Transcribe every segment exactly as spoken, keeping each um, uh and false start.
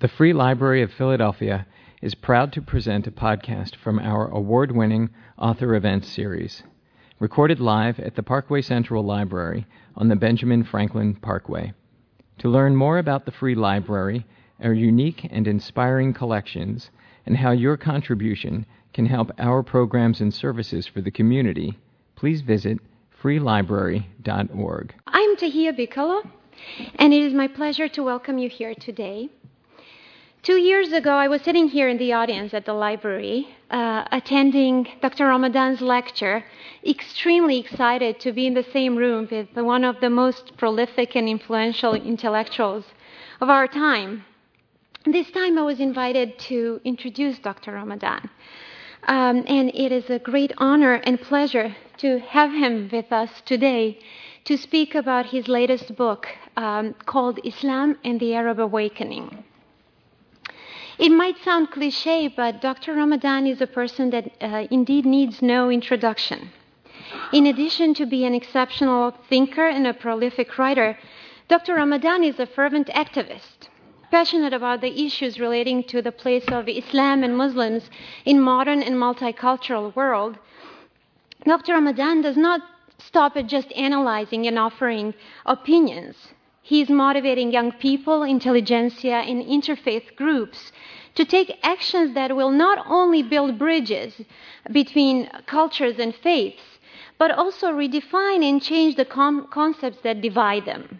The Free Library of Philadelphia is proud to present a podcast from our award-winning Author Events series, recorded live at the Parkway Central Library on the Benjamin Franklin Parkway. To learn more about the Free Library, our unique and inspiring collections, and how your contribution can help our programs and services for the community, please visit free library dot org. I'm Tahia Bicolo, and it is my pleasure to welcome you here today. Two years ago, I was sitting here in the audience at the library, uh, attending Doctor Ramadan's lecture, extremely excited to be in the same room with one of the most prolific and influential intellectuals of our time. This time, I was invited to introduce Doctor Ramadan. Um, and it is a great honor and pleasure to have him with us today to speak about his latest book um, called Islam and the Arab Awakening. It might sound cliche, but Doctor Ramadan is a person that uh, indeed needs no introduction. In addition to being an exceptional thinker and a prolific writer, Doctor Ramadan is a fervent activist, passionate about the issues relating to the place of Islam and Muslims in modern and multicultural world. Doctor Ramadan does not stop at just analyzing and offering opinions. He is motivating young people, intelligentsia, and interfaith groups to take actions that will not only build bridges between cultures and faiths, but also redefine and change the com- concepts that divide them.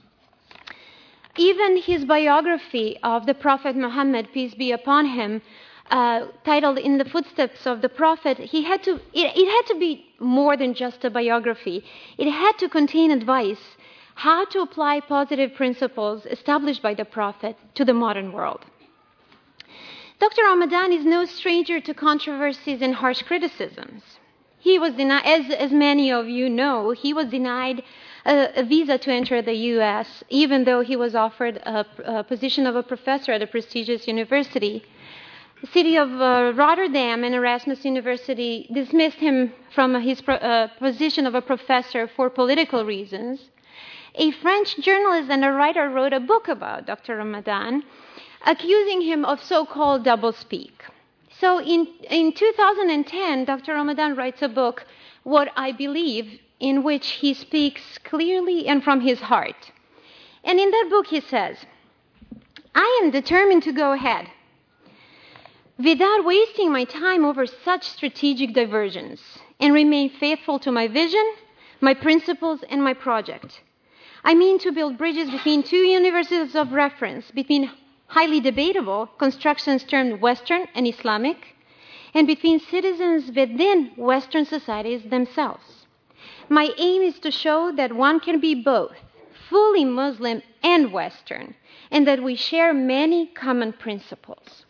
Even his biography of the Prophet Muhammad, peace be upon him, uh, titled In the Footsteps of the Prophet, he had to, it, it had to be more than just a biography. It had to contain advice how to apply positive principles established by the Prophet to the modern world. Doctor Ramadan is no stranger to controversies and harsh criticisms. He was denied, as, as many of you know, he was denied a, a visa to enter the U S, even though he was offered a, a position of a professor at a prestigious university. The city of uh, Rotterdam and Erasmus University dismissed him from his pro, uh, position of a professor for political reasons. A French journalist and a writer wrote a book about Doctor Ramadan, accusing him of so-called doublespeak. So in, in two thousand ten, Doctor Ramadan writes a book, What I Believe, in which he speaks clearly and from his heart. And in that book he says, I am determined to go ahead without wasting my time over such strategic diversions and remain faithful to my vision, my principles, and my project. I mean to build bridges between two universes of reference, between highly debatable constructions termed Western and Islamic, and between citizens within Western societies themselves. My aim is to show that one can be both, fully Muslim and Western, and that we share many common principles.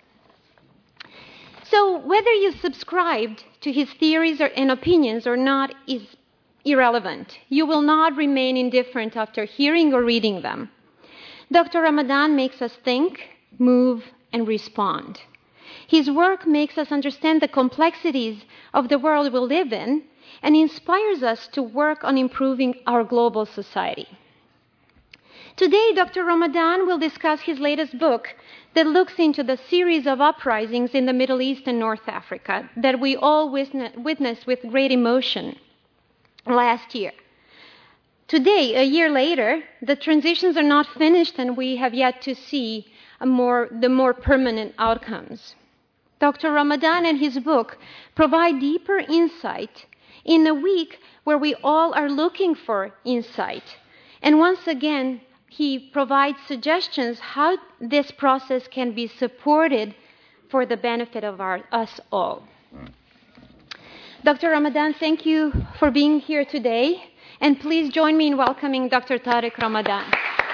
So whether you subscribed to his theories or, and opinions or not is irrelevant. You will not remain indifferent after hearing or reading them. Doctor Ramadan makes us think, move, and respond. His work makes us understand the complexities of the world we live in and inspires us to work on improving our global society. Today, Doctor Ramadan will discuss his latest book that looks into the series of uprisings in the Middle East and North Africa that we all witnessed with great emotion last year. Today, a year later, the transitions are not finished and we have yet to see a more, the more permanent outcomes. Doctor Ramadan and his book provide deeper insight in a week where we all are looking for insight. And once again, he provides suggestions how this process can be supported for the benefit of our, us all. Doctor Ramadan, thank you for being here today, and please join me in welcoming Doctor Tariq Ramadan.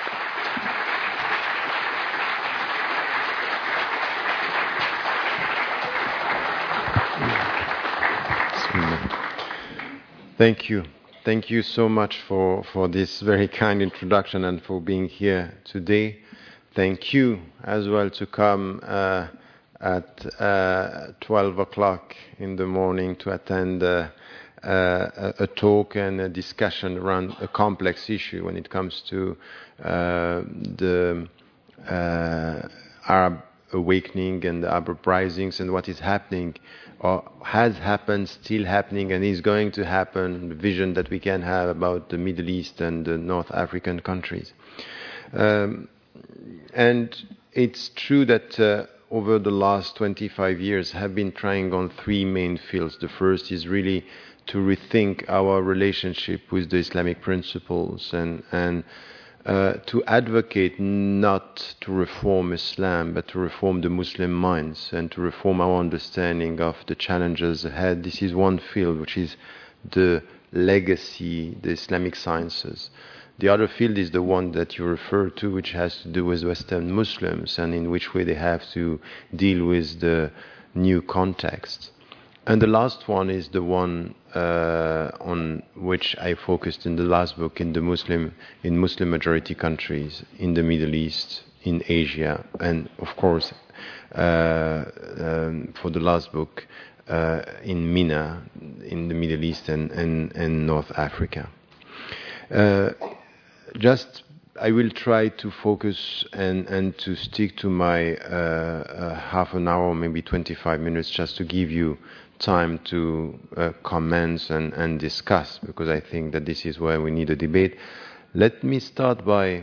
Thank you. Thank you so much for, for this very kind introduction and for being here today. Thank you as well to come uh, at uh, twelve o'clock in the morning to attend uh, uh, a talk and a discussion around a complex issue when it comes to uh, the uh, Arab awakening and the Arab uprisings and what is happening or has happened, still happening, and is going to happen, the vision that we can have about the Middle East and the North African countries. Um, and it's true that uh, over the last twenty-five years have been trying on three main fields. The first is really to rethink our relationship with the Islamic principles and, and uh, to advocate not to reform Islam, but to reform the Muslim minds and to reform our understanding of the challenges ahead. This is one field, which is the legacy, the Islamic sciences. The other field is the one that you refer to, which has to do with Western Muslims and in which way they have to deal with the new context. And the last one is the one uh, on which I focused in the last book, in the Muslim, in Muslim majority countries, in the Middle East, in Asia, and of course, uh, um, for the last book, uh, in MENA, in the Middle East and, and, and North Africa. Uh, just I will try to focus and, and to stick to my uh, uh, half an hour, maybe twenty-five minutes, just to give you time to uh, comment and, and discuss, because I think that this is where we need a debate. Let me start by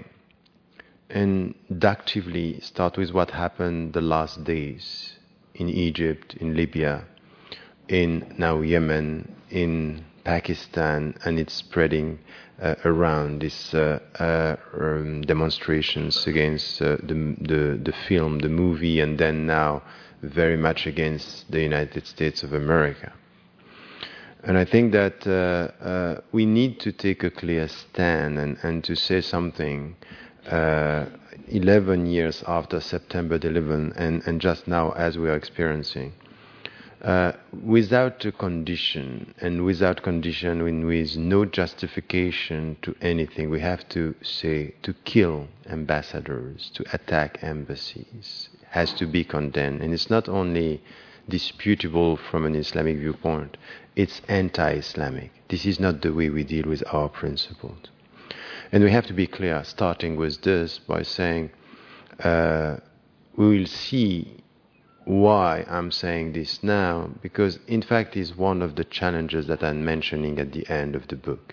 inductively start with what happened the last days in Egypt, in Libya, in now Yemen, in Pakistan, and it's spreading uh, around these uh, uh, um, demonstrations against uh, the, the the film, the movie, and then now very much against the United States of America. And I think that uh, uh, we need to take a clear stand and, and to say something uh, eleven years after September eleventh and, and just now as we are experiencing. Uh, without a condition, and without condition and with no justification to anything, we have to say to kill ambassadors, to attack embassies, has to be condemned. And it's not only disputable from an Islamic viewpoint, it's anti-Islamic. This is not the way we deal with our principles. And we have to be clear, starting with this, by saying uh, we will see why I'm saying this now, because in fact is one of the challenges that I'm mentioning at the end of the book.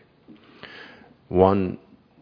One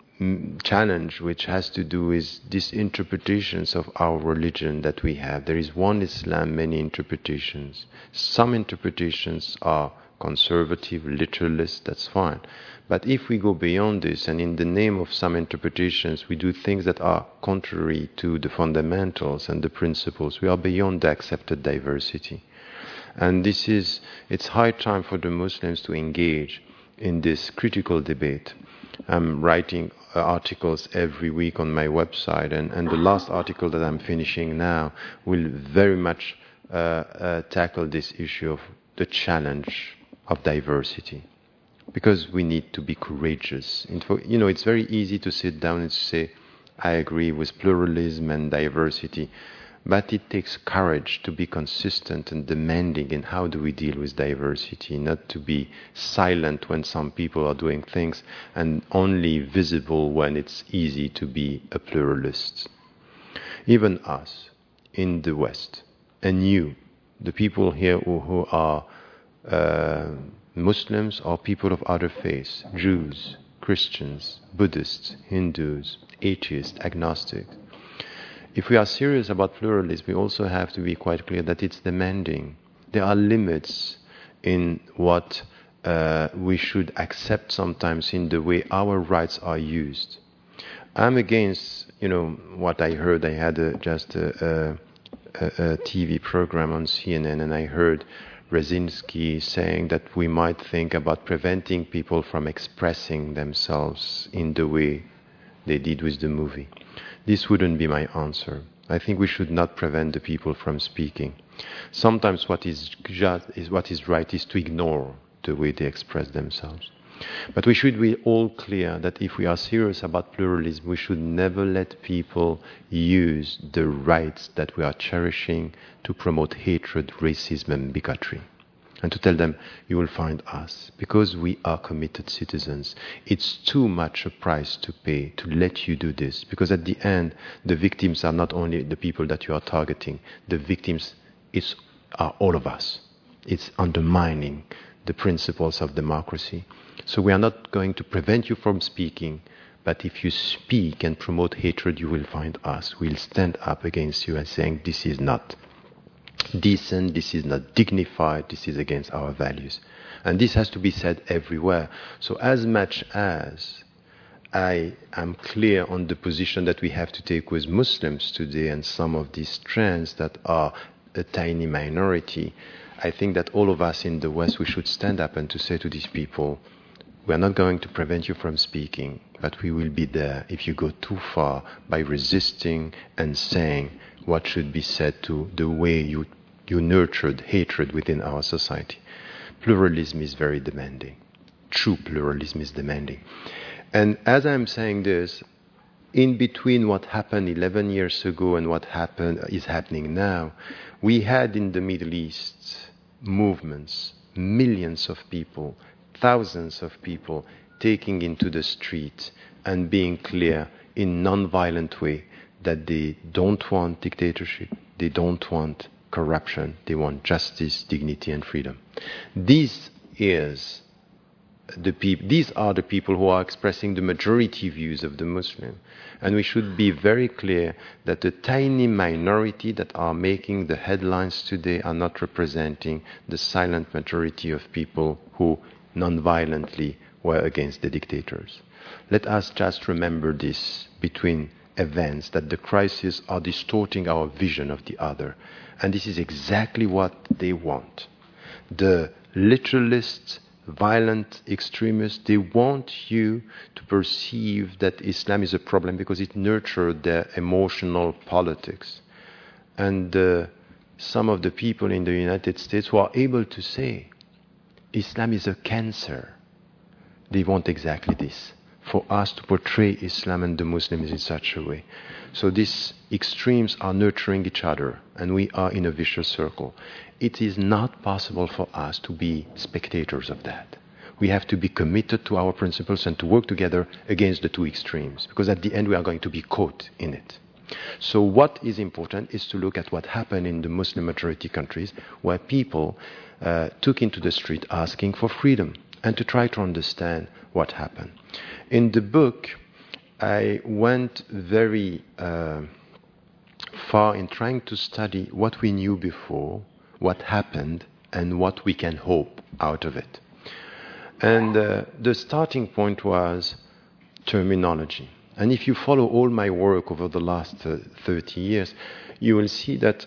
m- challenge which has to do with these interpretations of our religion that we have. There is one Islam, many interpretations. Some interpretations are conservative, literalist, that's fine. But if we go beyond this, and in the name of some interpretations, we do things that are contrary to the fundamentals and the principles, we are beyond the accepted diversity. And this is, it's high time for the Muslims to engage in this critical debate. I'm writing uh, articles every week on my website, and, and the last article that I'm finishing now will very much uh, uh, tackle this issue of the challenge of diversity. Because we need to be courageous. You know, it's very easy to sit down and say, I agree with pluralism and diversity, but it takes courage to be consistent and demanding in how do we deal with diversity, not to be silent when some people are doing things and only visible when it's easy to be a pluralist. Even us in the West, and you, the people here who, who are uh, Muslims or people of other faiths, Jews, Christians, Buddhists, Hindus, atheists, agnostics. If we are serious about pluralism, we also have to be quite clear that it's demanding. There are limits in what uh, we should accept sometimes in the way our rights are used. I'm against, you know, what I heard. I had a, just a, a, a T V program on C N N, and I heard Brzezinski saying that we might think about preventing people from expressing themselves in the way they did with the movie. This wouldn't be my answer. I think we should not prevent the people from speaking. Sometimes what is just is what is right is to ignore the way they express themselves. But we should be all clear that if we are serious about pluralism, we should never let people use the rights that we are cherishing to promote hatred, racism, and bigotry. and to tell them, you will find us, because we are committed citizens. It's too much a price to pay to let you do this, because at the end, the victims are not only the people that you are targeting, the victims is, are all of us. It's undermining the principles of democracy. So we are not going to prevent you from speaking, but if you speak and promote hatred, you will find us. We'll stand up against you and saying, this is not decent, this is not dignified, this is against our values. And this has to be said everywhere. So as much as I am clear on the position that we have to take with Muslims today and some of these trends that are a tiny minority, I think that all of us in the West, we should stand up and to say to these people, we are not going to prevent you from speaking, but we will be there if you go too far by resisting and saying what should be said to the way you, you nurtured hatred within our society. Pluralism is very demanding. True pluralism is demanding. And as I'm saying this, in between what happened eleven years ago and what happened is happening now, we had in the Middle East movements, millions of people, thousands of people taking into the street and being clear in non-violent way that they don't want dictatorship, they don't want corruption, they want justice, dignity and freedom. This is the peop- these are the people who are expressing the majority views of the Muslim. And we should be very clear that the tiny minority that are making the headlines today are not representing the silent majority of people who non-violently were against the dictators. Let us just remember this between events, that the crises are distorting our vision of the other. And this is exactly what they want. The literalists, violent extremists, they want you to perceive that Islam is a problem because it nurtured their emotional politics. And uh, some of the people in the United States who are able to say Islam is a cancer, they want exactly this, for us to portray Islam and the Muslims in such a way. So these extremes are nurturing each other, and we are in a vicious circle. It is not possible for us to be spectators of that. We have to be committed to our principles and to work together against the two extremes, because at the end we are going to be caught in it. So what is important is to look at what happened in the Muslim majority countries, where people uh, took into the street asking for freedom, and to try to understand what happened. In the book, I went very uh, far in trying to study what we knew before, what happened, and what we can hope out of it. And uh, the starting point was terminology. And if you follow all my work over the last uh, thirty years, you will see that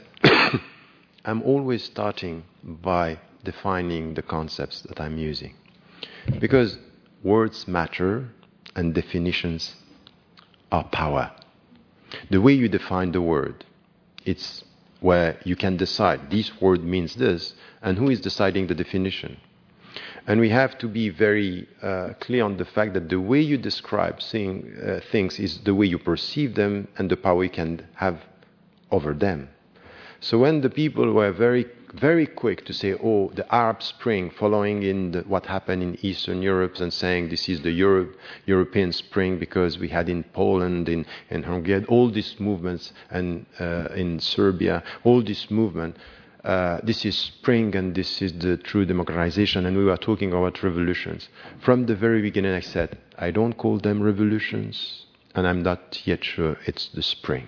I'm always starting by defining the concepts that I'm using. Because words matter and definitions are power. The way you define the word, it's where you can decide this word means this, and who is deciding the definition. And we have to be very uh, clear on the fact that the way you describe thing, uh, things is the way you perceive them and the power you can have over them. So when the people were very, very quick to say, oh, the Arab Spring, following in the, what happened in Eastern Europe, and saying this is the Europe, European Spring, because we had in Poland, in, in Hungary, all these movements, and uh, in Serbia, all this movement, uh, this is spring and this is the true democratization, and we were talking about revolutions. From the very beginning I said, I don't call them revolutions, and I'm not yet sure it's the spring.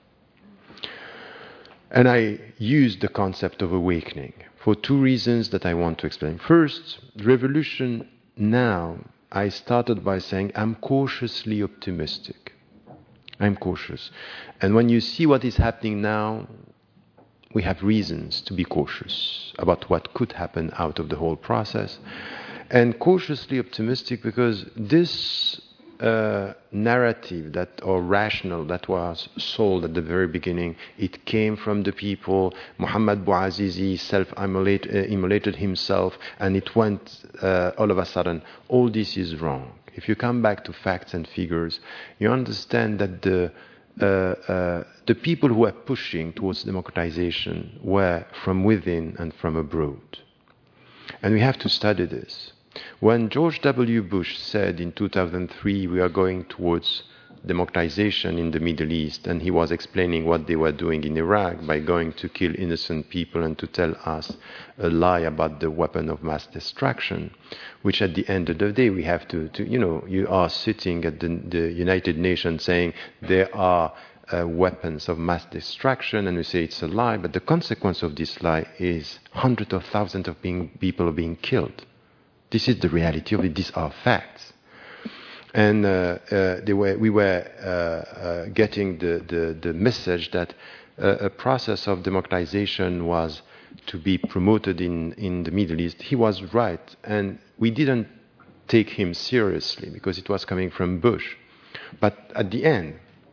And I used the concept of awakening for two reasons that I want to explain. First, revolution now, I started by saying I'm cautiously optimistic. I'm cautious. And when you see what is happening now, we have reasons to be cautious about what could happen out of the whole process. And cautiously optimistic because this Uh, narrative that or rational that was sold at the very beginning, it came from the people. Muhammad Bouazizi self-immolated uh, himself, and it went uh, all of a sudden. All this is wrong. If you come back to facts and figures, you understand that the uh, uh, the people who were pushing towards democratization were from within and from abroad. And we have to study this. When George W. Bush said in two thousand three, we are going towards democratization in the Middle East, and he was explaining what they were doing in Iraq by going to kill innocent people and to tell us a lie about the weapon of mass destruction, which at the end of the day we have to, to you know, you are sitting at the, the United Nations saying there are uh, weapons of mass destruction, and we say it's a lie, but the consequence of this lie is hundreds of thousands of being, people are being killed. This is the reality of it. These are facts. And uh, uh, they were, we were uh, uh, getting the, the, the message that uh, a process of democratization was to be promoted in, in the Middle East. He was right, and we didn't take him seriously because it was coming from Bush. But at the end,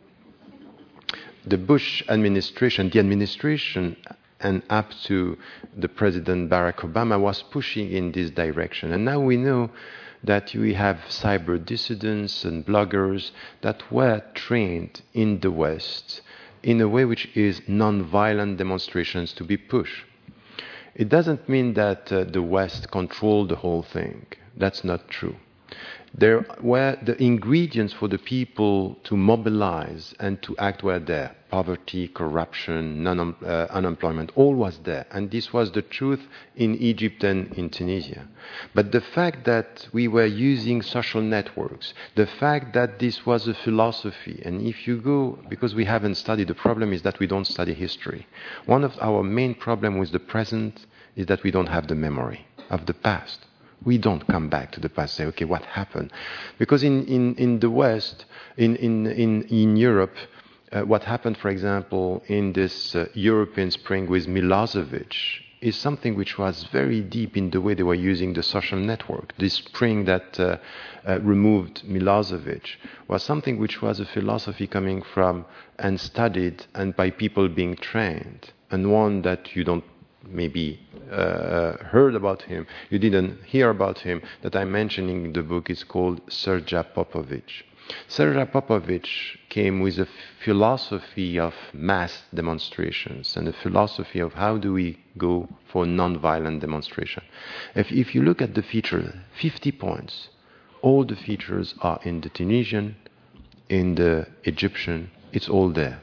the Bush administration, the administration and up to the President Barack Obama was pushing in this direction. And now we know that we have cyber dissidents and bloggers that were trained in the West in a way which is non-violent demonstrations to be pushed. It doesn't mean that uh, the West controlled the whole thing. That's not true. There were the ingredients for the people to mobilize and to act were there. Poverty, corruption, non, uh, unemployment, all was there. And this was the truth in Egypt and in Tunisia. But the fact that we were using social networks, the fact that this was a philosophy, and if you go, because we haven't studied, the problem is that we don't study history. One of our main problems with the present is that we don't have the memory of the past. We don't come back to the past and say, okay, what happened? Because in, in, in the West, in, in, in, in Europe, uh, what happened, for example, in this uh, European Spring with Milosevic is something which was very deep in the way they were using the social network. This spring that uh, uh, removed Milosevic was something which was a philosophy coming from and studied and by people being trained, and one that you don't maybe uh, heard about him, you didn't hear about him, that I'm mentioning in the book is called Srdja Popovic. Srdja Popovic came with a philosophy of mass demonstrations and a philosophy of how do we go for non-violent demonstration. If, if you look at the features, fifty points, all the features are in the Tunisian, in the Egyptian, it's all there.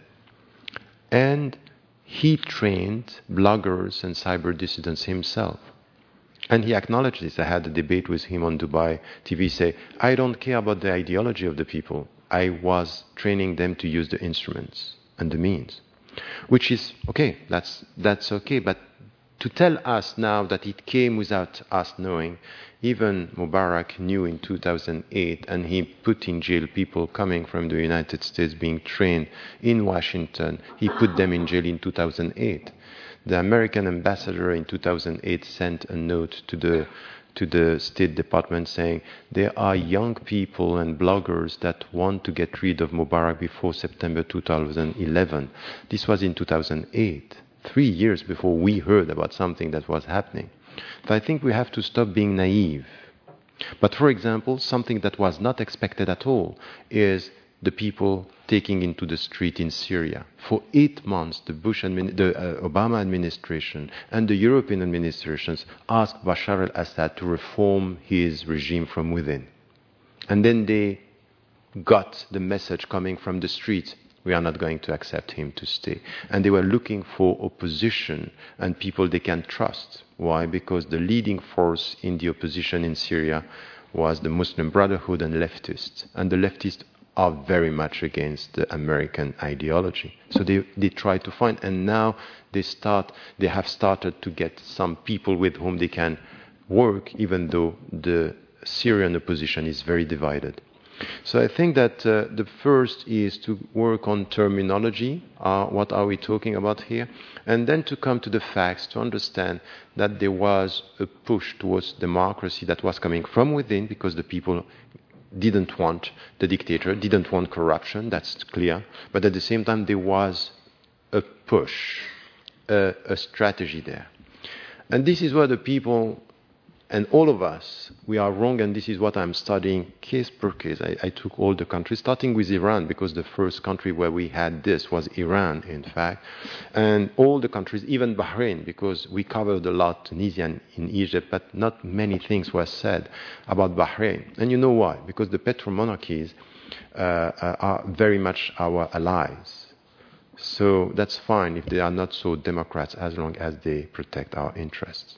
And he trained bloggers and cyber dissidents himself. And he acknowledged this. I had a debate with him on Dubai T V, say, I don't care about the ideology of the people. I was training them to use the instruments and the means. Which is, okay, that's, that's okay. But to tell us now that it came without us knowing, even Mubarak knew in two thousand eight, and he put in jail people coming from the United States being trained in Washington. He put them in jail in two thousand eight. The American ambassador in two thousand eight sent a note to the to the State Department saying there are young people and bloggers that want to get rid of Mubarak before September two thousand eleven. This was in two thousand eight, three years before we heard about something that was happening. So I think we have to stop being naive. But for example, something that was not expected at all is the people taking into the street in Syria. For eight months, the Bush, admin, the uh, Obama administration and the European administrations asked Bashar al-Assad to reform his regime from within. And then they got the message coming from the streets, we are not going to accept him to stay. And they were looking for opposition and people they can trust. Why? Because the leading force in the opposition in Syria was the Muslim Brotherhood and leftists. And the leftists are very much against the American ideology. So they, they try to find, and now they start, they have started to get some people with whom they can work, even though the Syrian opposition is very divided. So I think that uh, the first is to work on terminology, uh, what are we talking about here, and then to come to the facts, to understand that there was a push towards democracy that was coming from within because the people didn't want the dictator, didn't want corruption, that's clear, but at the same time there was a push, a, a strategy there. And this is where the people And all of us, we are wrong, and this is what I'm studying case per case. I, I took all the countries, starting with Iran, because the first country where we had this was Iran, in fact. And all the countries, even Bahrain, because we covered a lot Tunisia and in Egypt, but not many things were said about Bahrain. And you know why? Because the petromonarchies uh, uh, are very much our allies. So that's fine if they are not so Democrats, as long as they protect our interests.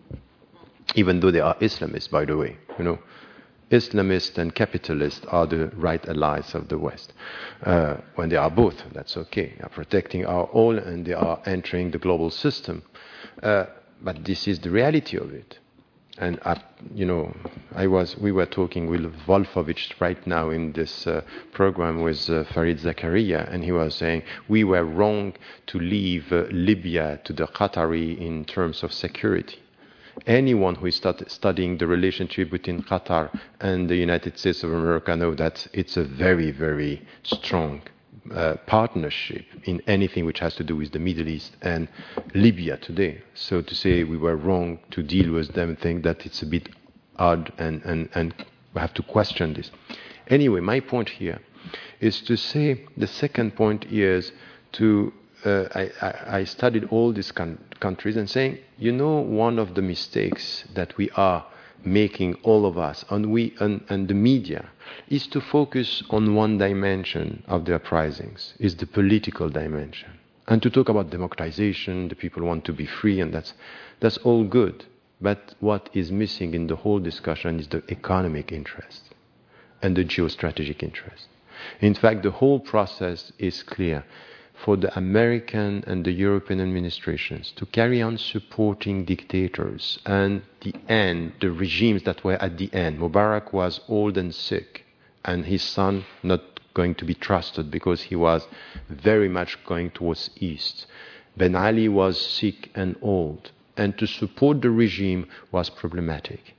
Even though they are Islamists, by the way, you know, Islamists and capitalists are the right allies of the West. Uh, when they are both, that's okay. They are protecting our oil and they are entering the global system. Uh, but this is the reality of it. And I, you know, I was, we were talking with Wolfowitz right now in this uh, program with uh, Farid Zakaria, and he was saying we were wrong to leave uh, Libya to the Qatari in terms of security. Anyone who is start studying the relationship between Qatar and the United States of America knows that it's a very, very strong uh, partnership in anything which has to do with the Middle East and Libya today. So to say we were wrong to deal with them, think that it's a bit odd, and, and, and we have to question this. Anyway, my point here is to say, the second point is to Uh, I, I, I studied all these con- countries and saying, you know, one of the mistakes that we are making, all of us, and we and, and the media, is to focus on one dimension of the uprisings, is the political dimension, and to talk about democratization. The people want to be free, and that's that's all good. But what is missing in the whole discussion is the economic interest and the geostrategic interest. In fact, the whole process is clear. For the American and the European administrations to carry on supporting dictators and the end, the regimes that were at the end. Mubarak was old and sick, and his son not going to be trusted because he was very much going towards east. Ben Ali was sick and old, and to support the regime was problematic.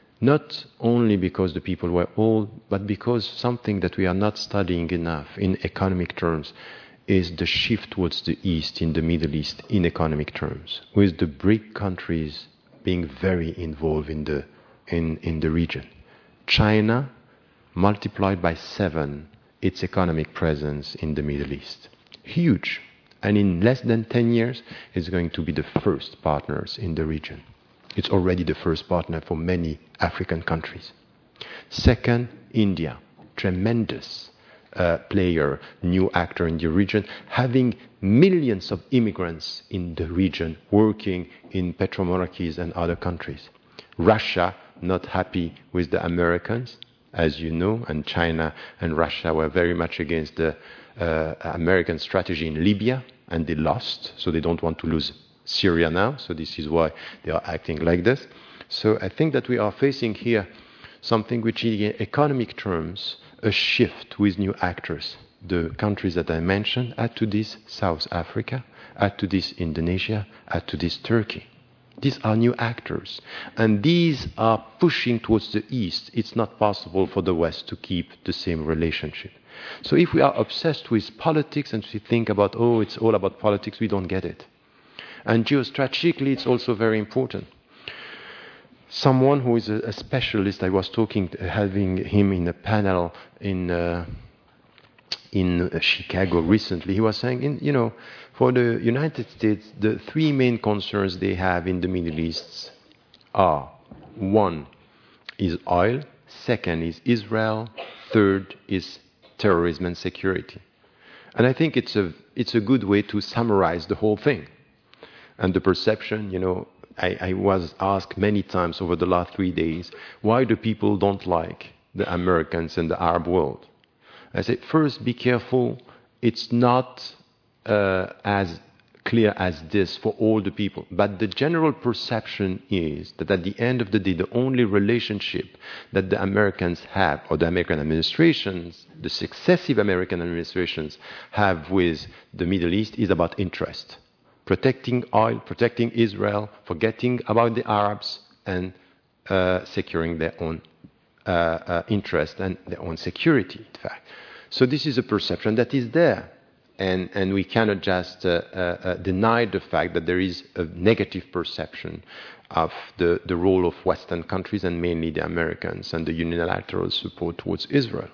Not only because the people were old, but because something that we are not studying enough in economic terms is the shift towards the East in the Middle East in economic terms, with the BRIC countries being very involved in the, in, in the region. China multiplied by seven its economic presence in the Middle East. Huge. And in less than ten years, it's going to be the first partners in the region. It's already the first partner for many African countries. Second, India. Tremendous Uh, player, new actor in the region, having millions of immigrants in the region working in petromonarchies and other countries. Russia, not happy with the Americans, as you know, and China and Russia were very much against the uh, American strategy in Libya, and they lost, so they don't want to lose Syria now, so this is why they are acting like this. So I think that we are facing here something which in economic terms a shift with new actors. The countries that I mentioned, add to this South Africa, add to this Indonesia, add to this Turkey. These are new actors. And these are pushing towards the East. It's not possible for the West to keep the same relationship. So if we are obsessed with politics and we think about, oh, it's all about politics, we don't get it. And geostrategically, it's also very important. Someone who is a, a specialist, I was talking, to, having him in a panel in uh, in uh, Chicago recently. He was saying, in, you know, for the United States, the three main concerns they have in the Middle East are: one is oil, second is Israel, third is terrorism and security. And I think it's a it's a good way to summarize the whole thing. And the perception, you know. I, I was asked many times over the last three days, why do people don't like the Americans and the Arab world? I said, first, be careful. It's not uh, as clear as this for all the people. But the general perception is that at the end of the day, the only relationship that the Americans have, or the American administrations, the successive American administrations have with the Middle East is about interest. Protecting oil, protecting Israel, forgetting about the Arabs, and uh, securing their own uh, uh, interest and their own security, in fact. So this is a perception that is there. And, and we cannot just uh, uh, uh, deny the fact that there is a negative perception of the, the role of Western countries and mainly the Americans and the unilateral support towards Israel.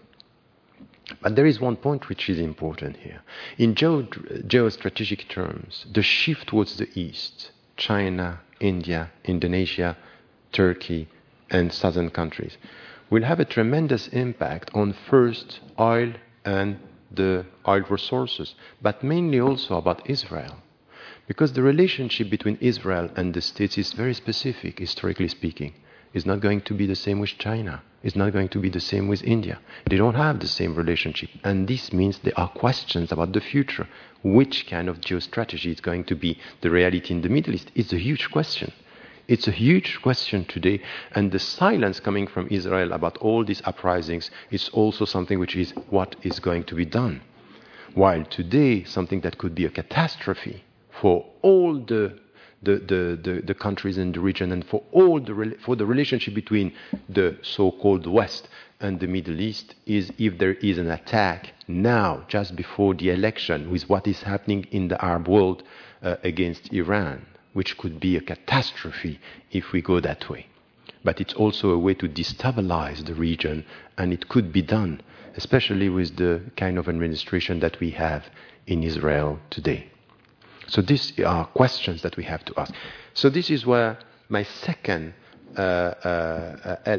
But there is one point which is important here. In geo- geostrategic terms, the shift towards the east, China, India, Indonesia, Turkey, and southern countries, will have a tremendous impact on first oil and the oil resources, but mainly also about Israel. Because the relationship between Israel and the States is very specific, historically speaking. It's not going to be the same with China. It's not going to be the same with India. They don't have the same relationship. And this means there are questions about the future. Which kind of geostrategy is going to be the reality in the Middle East? It's a huge question. It's a huge question today, and the silence coming from Israel about all these uprisings is also something which is what is going to be done. While today, something that could be a catastrophe for all the the, the, the, the countries in the region and for all the for the relationship between the so-called West and the Middle East is if there is an attack now, just before the election, with what is happening in the Arab world uh, against Iran, which could be a catastrophe if we go that way. But it's also a way to destabilize the region, and it could be done, especially with the kind of administration that we have in Israel today. So these are questions that we have to ask. So this is where my second uh, uh, uh, uh,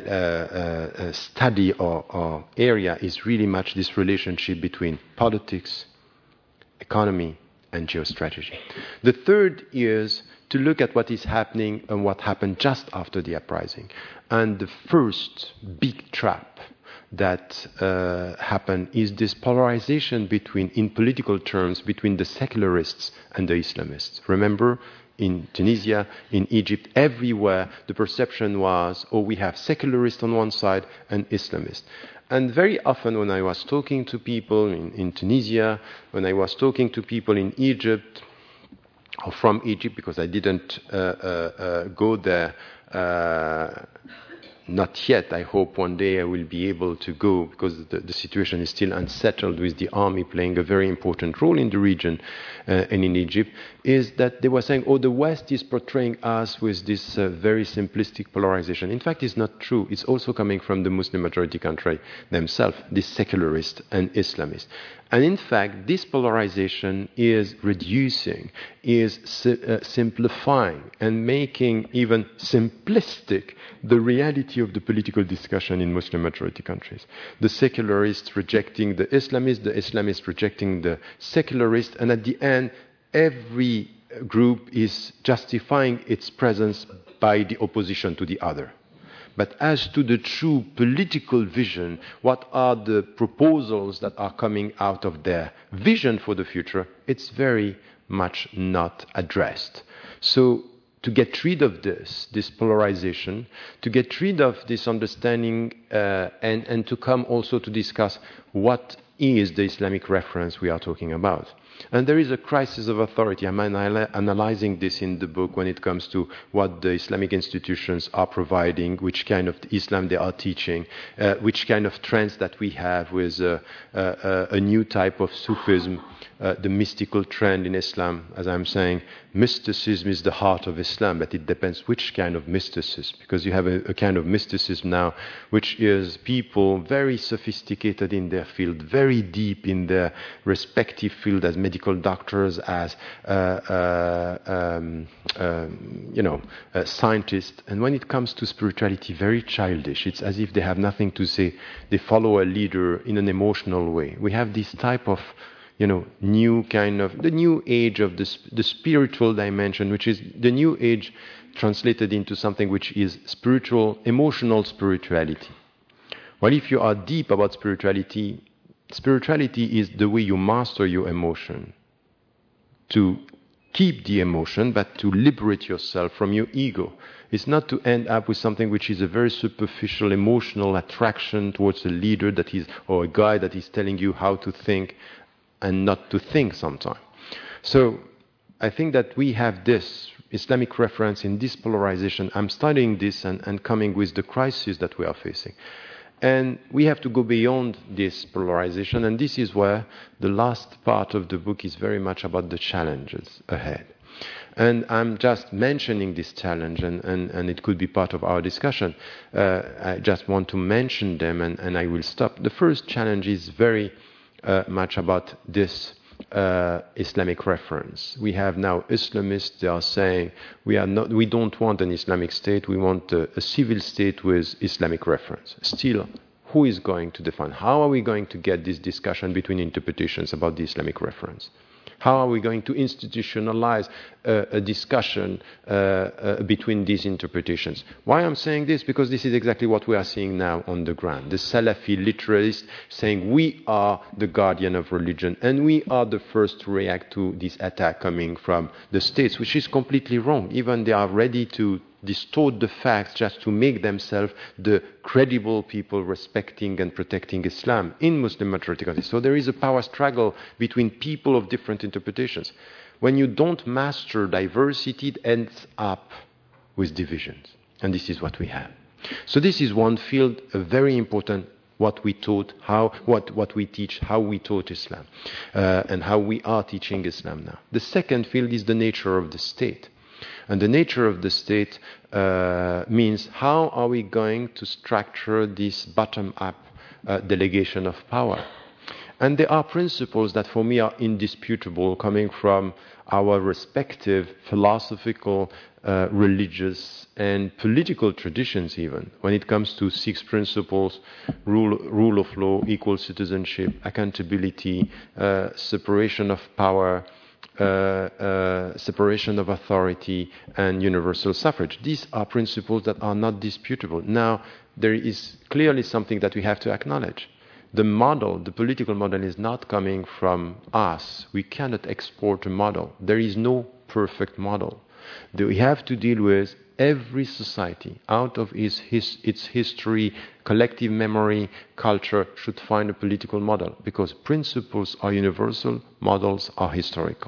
uh, study or, or area is really much this relationship between politics, economy, and geostrategy. The third is to look at what is happening and what happened just after the uprising. And the first big trap that uh, happened is this polarization between, in political terms, between the secularists and the Islamists. Remember, in Tunisia, in Egypt, everywhere the perception was, oh, we have secularists on one side and Islamists. And very often when I was talking to people in, in Tunisia, when I was talking to people in Egypt, or from Egypt, because I didn't uh, uh, uh, go there, uh, not yet. I hope one day I will be able to go, because the, the situation is still unsettled with the army playing a very important role in the region uh, and in Egypt, is that they were saying, oh, the West is portraying us with this uh, very simplistic polarization. In fact, it's not true. It's also coming from the Muslim majority country themselves, this secularist and Islamist. And in fact, this polarization is reducing, is si- uh, simplifying, and making even simplistic the reality of the political discussion in Muslim majority countries. The secularists rejecting the Islamists, the Islamists rejecting the secularists, and at the end, every group is justifying its presence by the opposition to the other. But as to the true political vision, what are the proposals that are coming out of their vision for the future, it's very much not addressed. So to get rid of this, this polarization, to get rid of this understanding uh, and, and to come also to discuss what is the Islamic reference we are talking about. And there is a crisis of authority. I'm anal- analyzing this in the book when it comes to what the Islamic institutions are providing, which kind of Islam they are teaching, uh, which kind of trends that we have with uh, uh, a new type of Sufism, uh, the mystical trend in Islam. As I'm saying, mysticism is the heart of Islam, but it depends which kind of mysticism, because you have a, a kind of mysticism now which is people very sophisticated in their field, very deep in their respective field as medical doctors, as uh, uh, um, um, you know, uh, scientists. And when it comes to spirituality, very childish. It's as if they have nothing to say. They follow a leader in an emotional way. We have this type of, you know, new kind of, the new age of the, the spiritual dimension, which is the new age translated into something which is spiritual, emotional spirituality. Well, if you are deep about spirituality, spirituality is the way you master your emotion. To keep the emotion, but to liberate yourself from your ego. It's not to end up with something which is a very superficial emotional attraction towards a leader that is, or a guy that is telling you how to think and not to think sometimes. So I think that we have this Islamic reference in this polarization. I'm studying this and, and coming with the crisis that we are facing. And we have to go beyond this polarization, and this is where the last part of the book is very much about the challenges ahead. And I'm just mentioning this challenge, and, and, and it could be part of our discussion. Uh, I just want to mention them, and, and I will stop. The first challenge is very uh, much about this uh, Islamic reference. We have now Islamists, they are saying, we, are not, we don't want an Islamic state, we want a, a civil state with Islamic reference. Still, who is going to define? How are we going to get this discussion between interpretations about the Islamic reference? How are we going to institutionalize uh, a discussion uh, uh, between these interpretations? Why I'm saying this? Because this is exactly what we are seeing now on the ground. The Salafi literalists saying we are the guardian of religion and we are the first to react to this attack coming from the states, which is completely wrong. Even they are ready to distort the facts just to make themselves the credible people respecting and protecting Islam in Muslim majority countries. So there is a power struggle between people of different interpretations. When you don't master diversity, it ends up with divisions. And this is what we have. So this is one field, a very important, what we taught, how, what, what we teach, how we taught Islam, uh, and how we are teaching Islam now. The second field is the nature of the state. And the nature of the state uh, means how are we going to structure this bottom-up uh, delegation of power? And there are principles that for me are indisputable coming from our respective philosophical, uh, religious and political traditions even. When it comes to six principles, rule, rule of law, equal citizenship, accountability, uh, separation of power, Uh, uh, separation of authority and universal suffrage. These are principles that are not disputable. Now, there is clearly something that we have to acknowledge. The model, the political model, is not coming from us. We cannot export a model. There is no perfect model. We have to deal with every society, out of its, his, its history, collective memory, culture, should find a political model, because principles are universal, models are historical.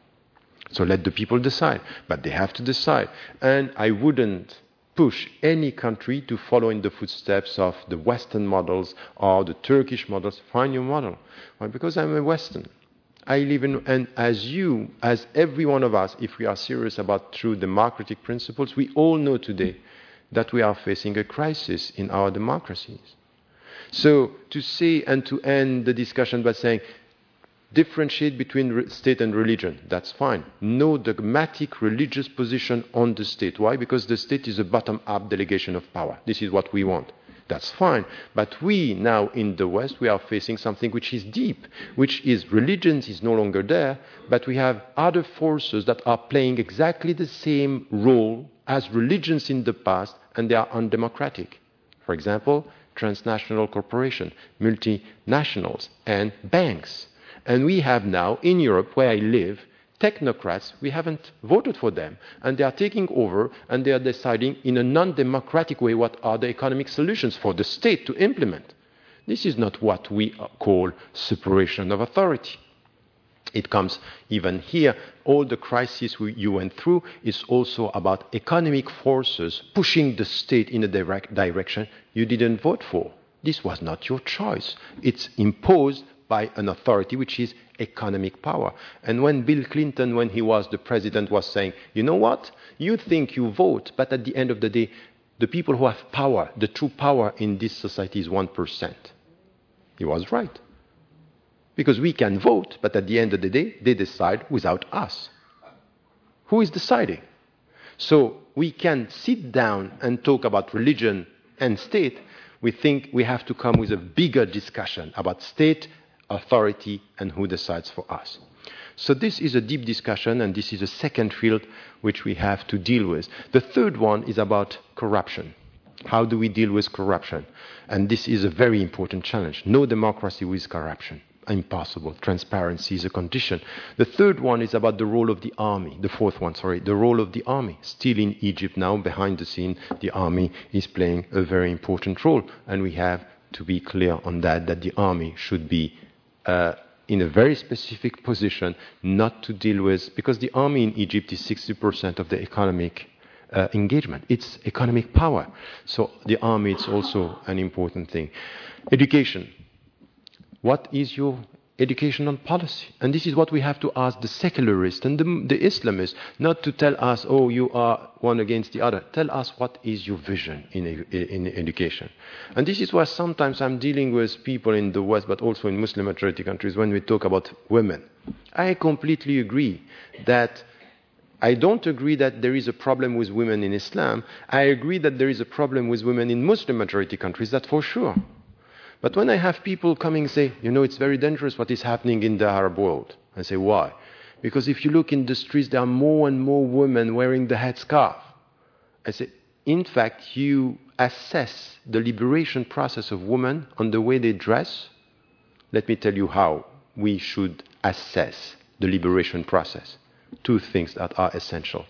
So let the people decide, but they have to decide. And I wouldn't push any country to follow in the footsteps of the Western models or the Turkish models. Find your model. Well, because I'm a Western. I live in, and as you, as every one of us, if we are serious about true democratic principles, we all know today that we are facing a crisis in our democracies. So to say and to end the discussion by saying, differentiate between state and religion, that's fine. No dogmatic religious position on the state. Why? Because the state is a bottom-up delegation of power. This is what we want. That's fine. But we now in the West, we are facing something which is deep, which is religion is no longer there, but we have other forces that are playing exactly the same role as religions in the past, and they are undemocratic. For example, transnational corporations, multinationals, and banks. And we have now, in Europe, where I live, technocrats, we haven't voted for them. And they are taking over, and they are deciding in a non-democratic way what are the economic solutions for the state to implement. This is not what we call separation of authority. It comes even here. All the crises we, you went through is also about economic forces pushing the state in a direct direction you didn't vote for. This was not your choice. It's imposed by an authority which is economic power. And when Bill Clinton, when he was the president, was saying, you know what, you think you vote, but at the end of the day, the people who have power, the true power in this society is one percent. He was right. Because we can vote, but at the end of the day, they decide without us. Who is deciding? So we can sit down and talk about religion and state. We think we have to come with a bigger discussion about state, authority, and who decides for us. So this is a deep discussion, and this is a second field which we have to deal with. The third one is about corruption. How do we deal with corruption? And this is a very important challenge. No democracy with corruption. Impossible. Transparency is a condition. The third one is about the role of the army. The fourth one, sorry, the role of the army. Still in Egypt now, behind the scene, the army is playing a very important role. And we have to be clear on that, that the army should be uh, in a very specific position, not to deal with, because the army in Egypt is sixty percent of the economic uh, engagement. It's economic power. So the army is also an important thing. Education. What is your educational policy? And this is what we have to ask the secularists and the, the Islamists, not to tell us, oh, you are one against the other. Tell us what is your vision in, in education. And this is why sometimes I'm dealing with people in the West, but also in Muslim majority countries, when we talk about women. I completely agree that I don't agree that there is a problem with women in Islam. I agree that there is a problem with women in Muslim majority countries, that's for sure. But when I have people coming and say, you know, it's very dangerous what is happening in the Arab world, I say, why? Because if you look in the streets, there are more and more women wearing the headscarf. I say, in fact, you assess the liberation process of women on the way they dress. Let me tell you how we should assess the liberation process. Two things that are essential.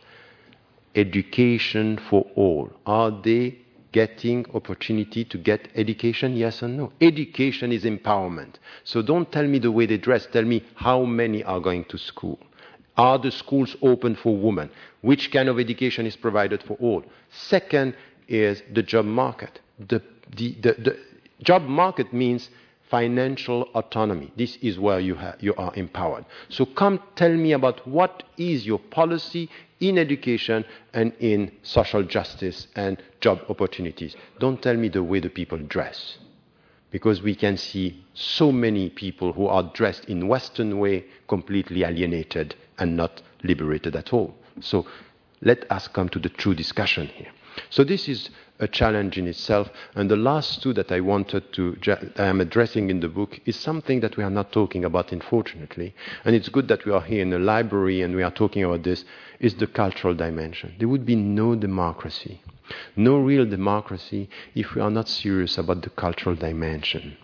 Education for all. Are they getting opportunity to get education? Yes or no? Education is empowerment. So don't tell me the way they dress. Tell me how many are going to school. Are the schools open for women? Which kind of education is provided for all? Second is the job market. The, the, the, the job market means financial autonomy. This is where you, ha- you are empowered. So come tell me about what is your policy in education and in social justice and job opportunities. Don't tell me the way the people dress. Because we can see so many people who are dressed in Western way, completely alienated and not liberated at all. So let us come to the true discussion here. So this is a challenge in itself. And the last two that I wanted to, I am addressing in the book, is something that we are not talking about, unfortunately. And it's good that we are here in a library and we are talking about this, is the cultural dimension. There would be no democracy, no real democracy, if we are not serious about the cultural dimension.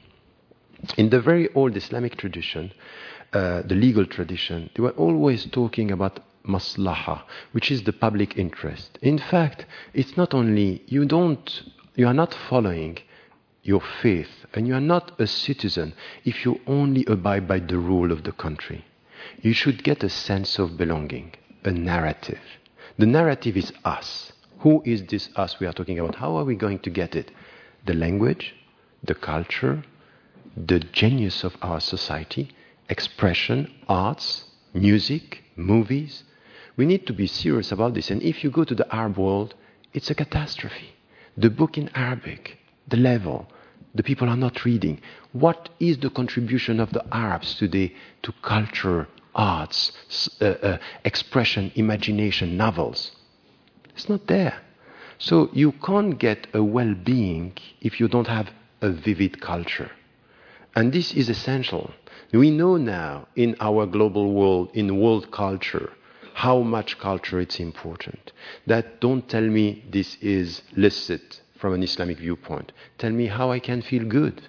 In the very old Islamic tradition, uh, the legal tradition, they were always talking about maslaha, which is the public interest. In fact, it's not only, you don't, you are not following your faith, and you are not a citizen if you only abide by the rule of the country. You should get a sense of belonging, a narrative. The narrative is us. Who is this us we are talking about? How are we going to get it? The language, the culture, the genius of our society, expression, arts, music, movies. We need to be serious about this. And if you go to the Arab world, it's a catastrophe. The book in Arabic, the level, the people are not reading. What is the contribution of the Arabs today to culture, arts, uh, uh, expression, imagination, novels? It's not there. So you can't get a well-being if you don't have a vivid culture. And this is essential. We know now in our global world, in world culture, how much culture is important. That don't tell me this is licit from an Islamic viewpoint. Tell me how I can feel good.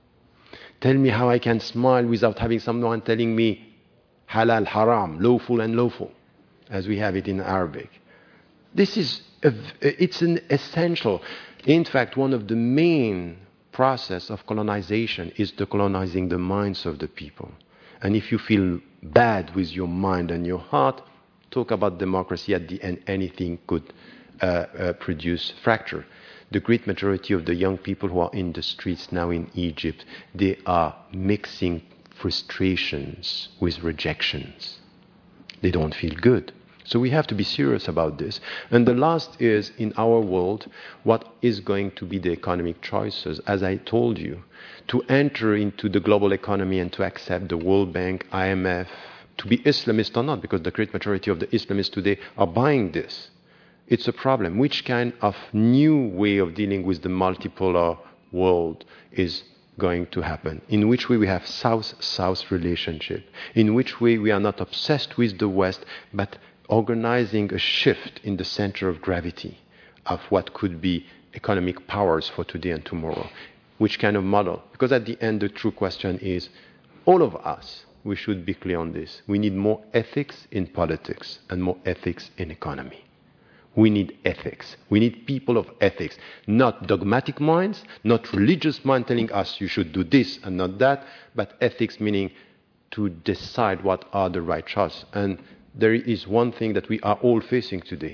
Tell me how I can smile without having someone telling me halal, haram, lawful and lawful, as we have it in Arabic. This is, a, it's an essential. In fact, one of the main process of colonization is the colonizing the minds of the people. And if you feel bad with your mind and your heart, talk about democracy, at the end anything could uh, uh, produce fracture. The great majority of the young people who are in the streets now in Egypt, they are mixing frustrations with rejections. They don't feel good. So we have to be serious about this. And the last is, in our world, what is going to be the economic choices? As I told you, to enter into the global economy and to accept the World Bank, I M F, to be Islamist or not, because the great majority of the Islamists today are buying this. It's a problem. Which kind of new way of dealing with the multipolar world is going to happen? In which way we have South-South relationship? In which way we are not obsessed with the West, but organizing a shift in the center of gravity of what could be economic powers for today and tomorrow? Which kind of model? Because at the end, the true question is, all of us, we should be clear on this. We need more ethics in politics and more ethics in economy. We need ethics. We need people of ethics, not dogmatic minds, not religious minds telling us you should do this and not that, but ethics meaning to decide what are the right choices. And there is one thing that we are all facing today.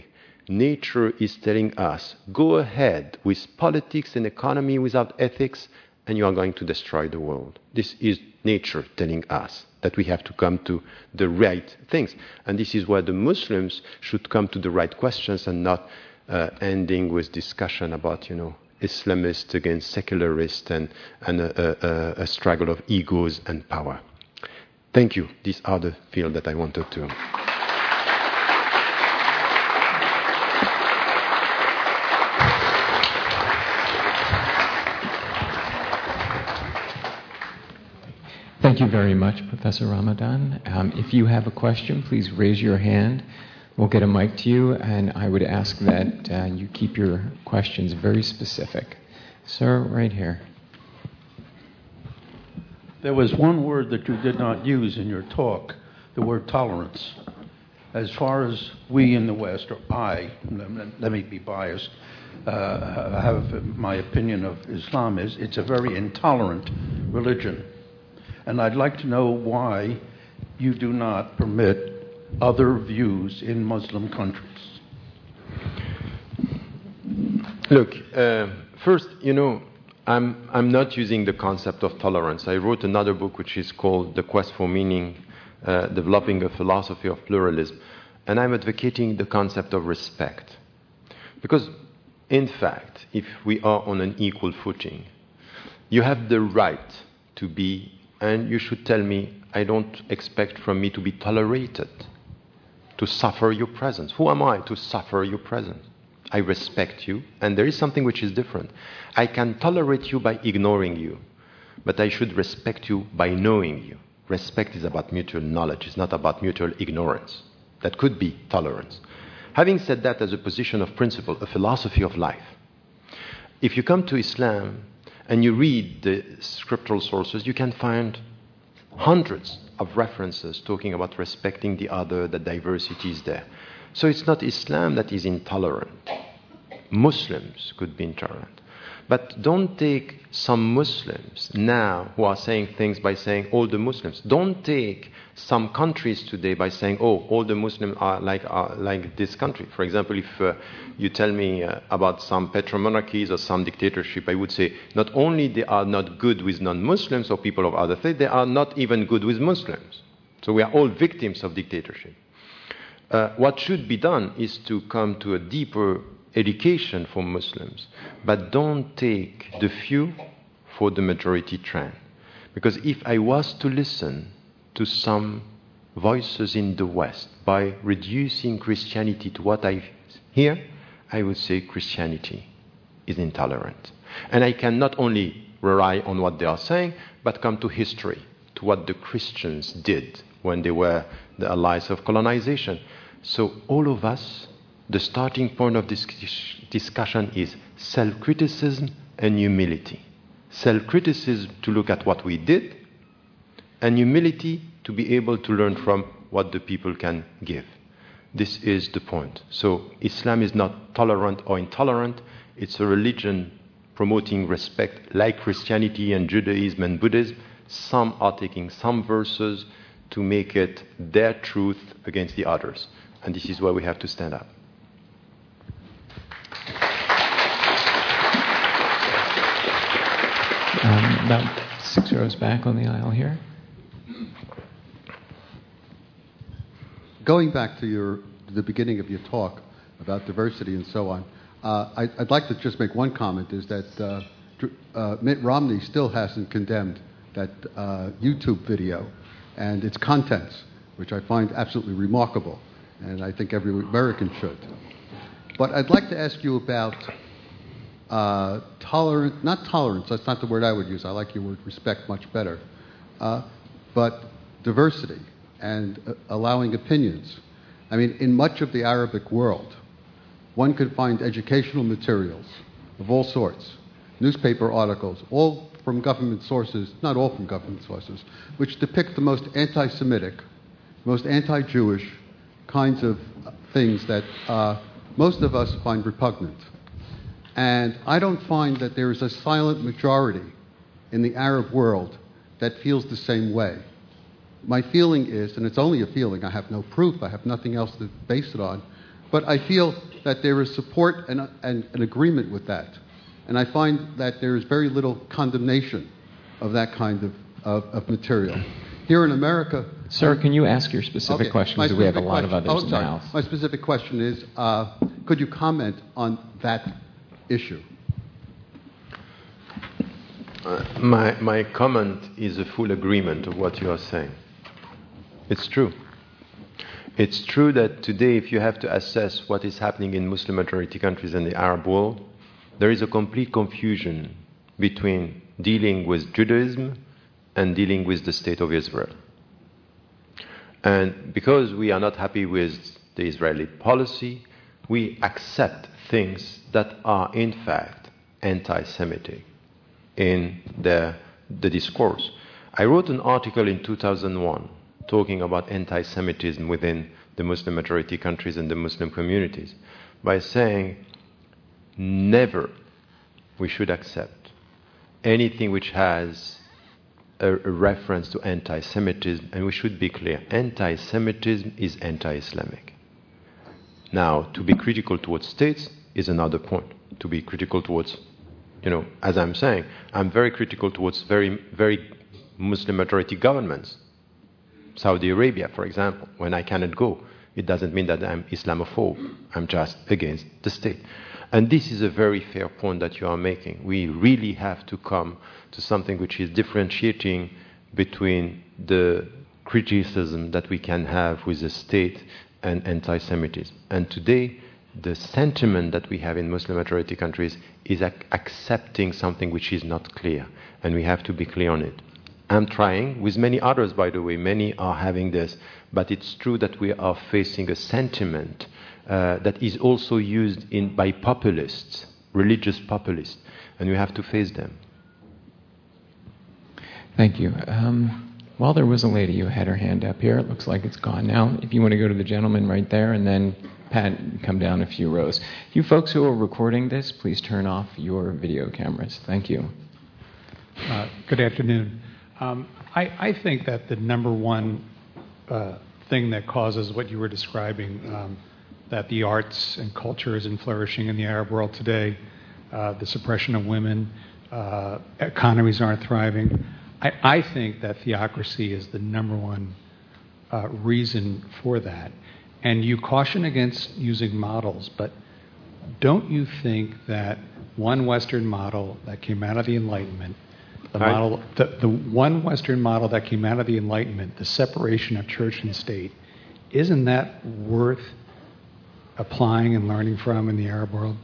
Nature is telling us, go ahead with politics and economy without ethics, and you are going to destroy the world. This is nature telling us that we have to come to the right things. And this is where the Muslims should come to the right questions and not uh, ending with discussion about, you know, Islamists against secularists and, and a, a, a struggle of egos and power. Thank you. These are the fields that I wanted to. Thank you very much, Professor Ramadan. Um, if you have a question, please raise your hand. We'll get a mic to you, and I would ask that uh, you keep your questions very specific. Sir, right here. There was one word that you did not use in your talk, the word tolerance. As far as we in the West, or I, let me be biased, uh, have my opinion of Islam is it's a very intolerant religion. And I'd like to know why you do not permit other views in Muslim countries. Look, uh, first, you know, I'm, I'm not using the concept of tolerance. I wrote another book which is called The Quest for Meaning, uh, Developing a Philosophy of Pluralism. And I'm advocating the concept of respect. Because, in fact, if we are on an equal footing, you have the right to be, and you should tell me, I don't expect from me to be tolerated, to suffer your presence. Who am I to suffer your presence? I respect you, and there is something which is different. I can tolerate you by ignoring you, but I should respect you by knowing you. Respect is about mutual knowledge, it's not about mutual ignorance. That could be tolerance. Having said that as a position of principle, a philosophy of life, if you come to Islam and you read the scriptural sources, you can find hundreds of references talking about respecting the other, the diversity is there. So it's not Islam that is intolerant. Muslims could be intolerant. But don't take some Muslims now who are saying things by saying all the Muslims. Don't take some countries today by saying, oh, all the Muslims are like, are like this country. For example, if uh, you tell me uh, about some petromonarchies or some dictatorship, I would say not only they are not good with non-Muslims or people of other faith, they are not even good with Muslims. So we are all victims of dictatorship. Uh, what should be done is to come to a deeper education for Muslims, but don't take the few for the majority trend. Because if I was to listen to some voices in the West by reducing Christianity to what I hear, I would say Christianity is intolerant. And I can not only rely on what they are saying, but come to history, to what the Christians did when they were the allies of colonization. So all of us, the starting point of this discussion is self-criticism and humility. Self-criticism to look at what we did, and humility to be able to learn from what the people can give. This is the point. So Islam is not tolerant or intolerant. It's a religion promoting respect like Christianity and Judaism and Buddhism. Some are taking some verses to make it their truth against the others. And this is where we have to stand up. Um, about six rows back on the aisle here. Going back to your the beginning of your talk about diversity and so on, uh, I, I'd like to just make one comment, is that uh, uh, Mitt Romney still hasn't condemned that uh, YouTube video and its contents, which I find absolutely remarkable, and I think every American should. But I'd like to ask you about uh, tolerance, not tolerance, that's not the word I would use, I like your word respect much better, uh, but diversity and uh, allowing opinions. I mean, in much of the Arabic world, one could find educational materials of all sorts, newspaper articles, all from government sources, not all from government sources, which depict the most anti-Semitic, most anti-Jewish kinds of things that uh, most of us find repugnant. And I don't find that there is a silent majority in the Arab world that feels the same way. My feeling is, and it's only a feeling, I have no proof, I have nothing else to base it on, but I feel that there is support and, and an agreement with that. And I find that there is very little condemnation of that kind of, of, of material. Here in America... Sir, can you ask your specific okay, question, because we have a lot question, of others oh, sorry. now. My specific question is, uh, could you comment on that issue? Uh, my, my comment is a full agreement of what you are saying. It's true. It's true that today, if you have to assess what is happening in Muslim-majority countries and the Arab world, there is a complete confusion between dealing with Judaism and dealing with the state of Israel. And because we are not happy with the Israeli policy, we accept things that are in fact anti-Semitic in the, the discourse. I wrote an article in two thousand one talking about anti-Semitism within the Muslim-majority countries and the Muslim communities by saying never we should accept anything which has a, a reference to anti-Semitism, and we should be clear, anti-Semitism is anti-Islamic. Now, to be critical towards states is another point. To be critical towards, you know, as I'm saying, I'm very critical towards very, very Muslim-majority governments. Saudi Arabia, for example, when I cannot go, it doesn't mean that I'm Islamophobe. I'm just against the state. And this is a very fair point that you are making. We really have to come to something which is differentiating between the criticism that we can have with the state and anti-Semitism. And today, the sentiment that we have in Muslim-majority countries is ac- accepting something which is not clear. And we have to be clear on it. I'm trying, with many others, by the way, many are having this, but it's true that we are facing a sentiment uh, that is also used in by populists, religious populists, and we have to face them. Thank you. Um, well, there was a lady who had her hand up here. It looks like it's gone now. If you want to go to the gentleman right there, and then Pat, come down a few rows. You folks who are recording this, please turn off your video cameras. Thank you. Uh, good afternoon. Um, I, I think that the number one uh, thing that causes what you were describing, um, that the arts and culture isn't flourishing in the Arab world today, uh, the suppression of women, uh, economies aren't thriving. I, I think that theocracy is the number one uh, reason for that. And you caution against using models, but don't you think that one Western model that came out of the Enlightenment, the Hi. model, the, the one Western model that came out of the Enlightenment, the separation of church and state, isn't that worth applying and learning from in the Arab world?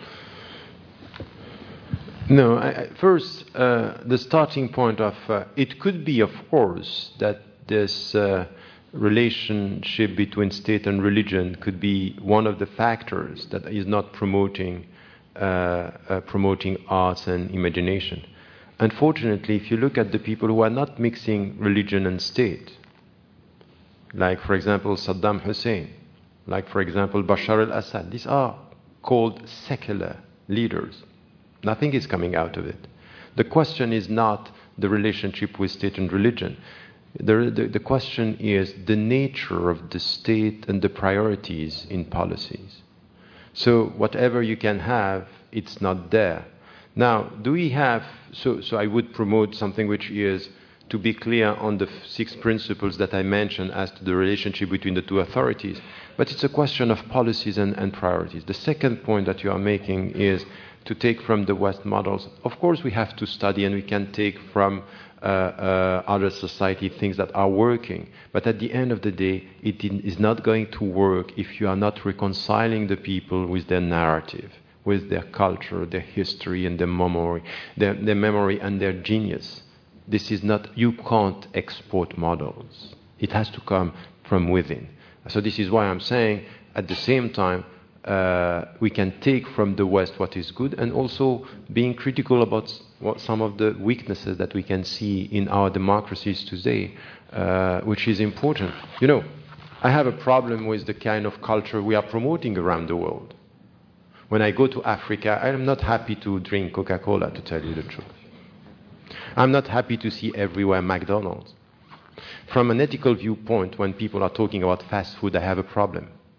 No, I, I- first, uh, the starting point of uh, it could be, of course, that this uh, relationship between state and religion could be one of the factors that is not promoting uh, uh, promoting arts and imagination. Unfortunately, if you look at the people who are not mixing religion and state, like, for example, Saddam Hussein, like, for example, Bashar al-Assad, these are called secular leaders. Nothing is coming out of it. The question is not the relationship with state and religion. The, the, the question is the nature of the state and the priorities in policies. So whatever you can have, it's not there. Now, do we have, so, so I would promote something which is to be clear on the six principles that I mentioned as to the relationship between the two authorities. But it's a question of policies and, and priorities. The second point that you are making is to take from the West models. Of course, we have to study and we can take from uh, uh, other society things that are working. But at the end of the day, it is not going to work if you are not reconciling the people with their narrative, with their culture, their history, and their memory, their, their memory and their genius. This is not, you can't export models. It has to come from within. So this is why I'm saying, at the same time, uh, we can take from the West what is good, and also being critical about what some of the weaknesses that we can see in our democracies today, uh, which is important. You know, I have a problem with the kind of culture we are promoting around the world. When I go to Africa, I am not happy to drink Coca-Cola, to tell you the truth. I'm not happy to see everywhere McDonald's. From an ethical viewpoint, when people are talking about fast food, I have a problem.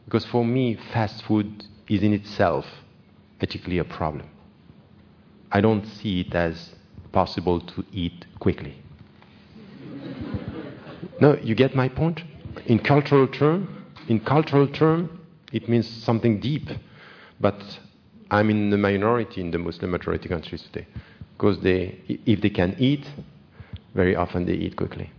Because for me, fast food is in itself ethically a problem. I don't see it as possible to eat quickly. No, you get my point? In cultural term, in cultural term, it means something deep. But I'm in the minority in the Muslim majority countries today. Because they, if they can eat, very often they eat quickly.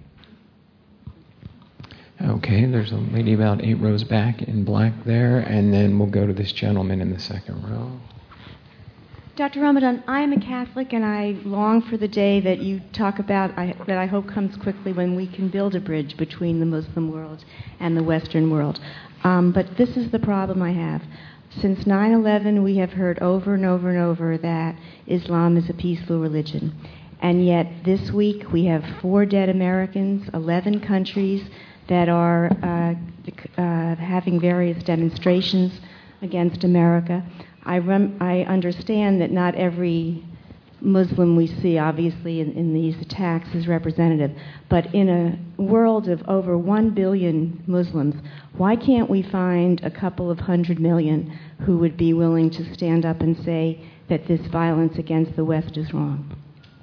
Okay, there's a lady about eight rows back in black there, and then we'll go to this gentleman in the second row. Doctor Ramadan, I am a Catholic, and I long for the day that you talk about, I, that I hope comes quickly, when we can build a bridge between the Muslim world and the Western world. Um, but this is the problem I have. Since nine eleven, we have heard over and over and over that Islam is a peaceful religion. And yet this week we have four dead Americans, eleven countries that are uh, uh, having various demonstrations against America. I, rem- I understand that not every Muslim we see, obviously, in, in these attacks is representative. But in a world of over one billion Muslims, why can't we find a couple of hundred million who would be willing to stand up and say that this violence against the West is wrong?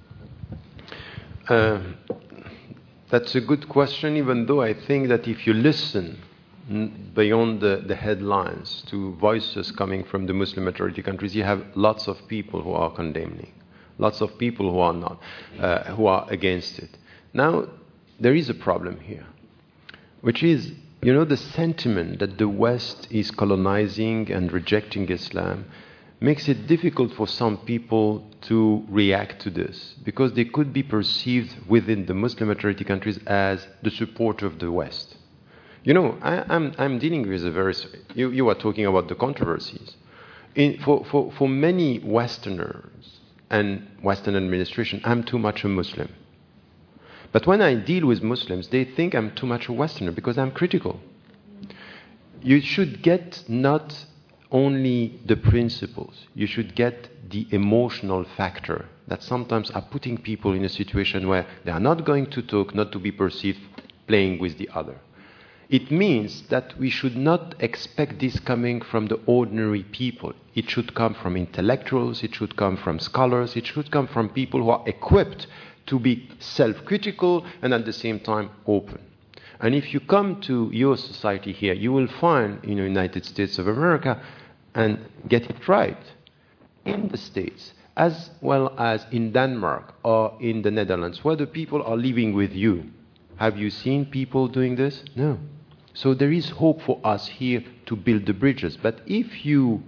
Uh, that's a good question, even though I think that if you listen beyond the, the headlines to voices coming from the Muslim majority countries, you have lots of people who are condemning, lots of people who are not, uh, who are against it. Now, there is a problem here, which is, you know, the sentiment that the West is colonizing and rejecting Islam makes it difficult for some people to react to this, because they could be perceived within the Muslim majority countries as the supporter of the West. You know, I, I'm, I'm dealing with a very... You, you are talking about the controversies. In, for, for, for many Westerners and Western administration, I'm too much a Muslim. But when I deal with Muslims, they think I'm too much a Westerner because I'm critical. You should get not only the principles, you should get the emotional factor that sometimes are putting people in a situation where they are not going to talk, not to be perceived playing with the other. It means that we should not expect this coming from the ordinary people. It should come from intellectuals, it should come from scholars, it should come from people who are equipped to be self-critical and at the same time open. And if you come to your society here, you will find in the United States of America, and get it right, in the States, as well as in Denmark or in the Netherlands, where the people are living with you. Have you seen people doing this? No. So there is hope for us here to build the bridges. But if you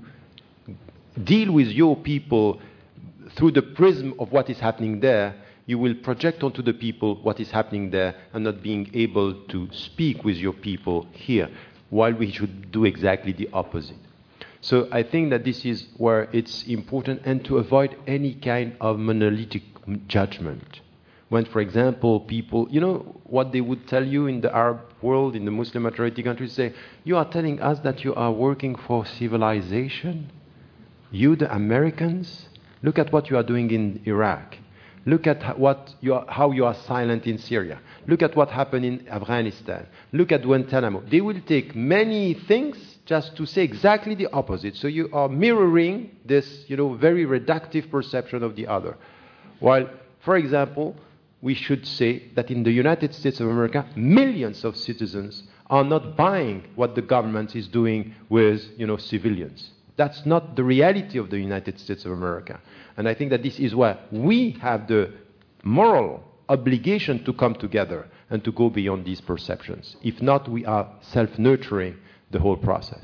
deal with your people through the prism of what is happening there, you will project onto the people what is happening there and not being able to speak with your people here, while we should do exactly the opposite. So I think that this is where it's important, and to avoid any kind of monolithic judgment. When, for example, people, you know what they would tell you in the Arab world, in the Muslim majority countries, say, you are telling us that you are working for civilization? You, the Americans? Look at what you are doing in Iraq. Look at what you are, how you are silent in Syria. Look at what happened in Afghanistan. Look at Guantanamo. They will take many things just to say exactly the opposite. So you are mirroring this, you know, very reductive perception of the other. While, for example, we should say that in the United States of America, millions of citizens are not buying what the government is doing with, you know, civilians. That's not the reality of the United States of America. And I think that this is where we have the moral obligation to come together and to go beyond these perceptions. If not, we are self-nurturing the whole process.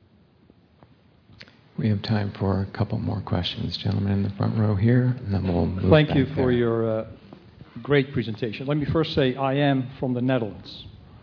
We have time for a couple more questions. Gentlemen in the front row here, and then we'll move Thank back you for there. your uh, great presentation. Let me first say I am from the Netherlands.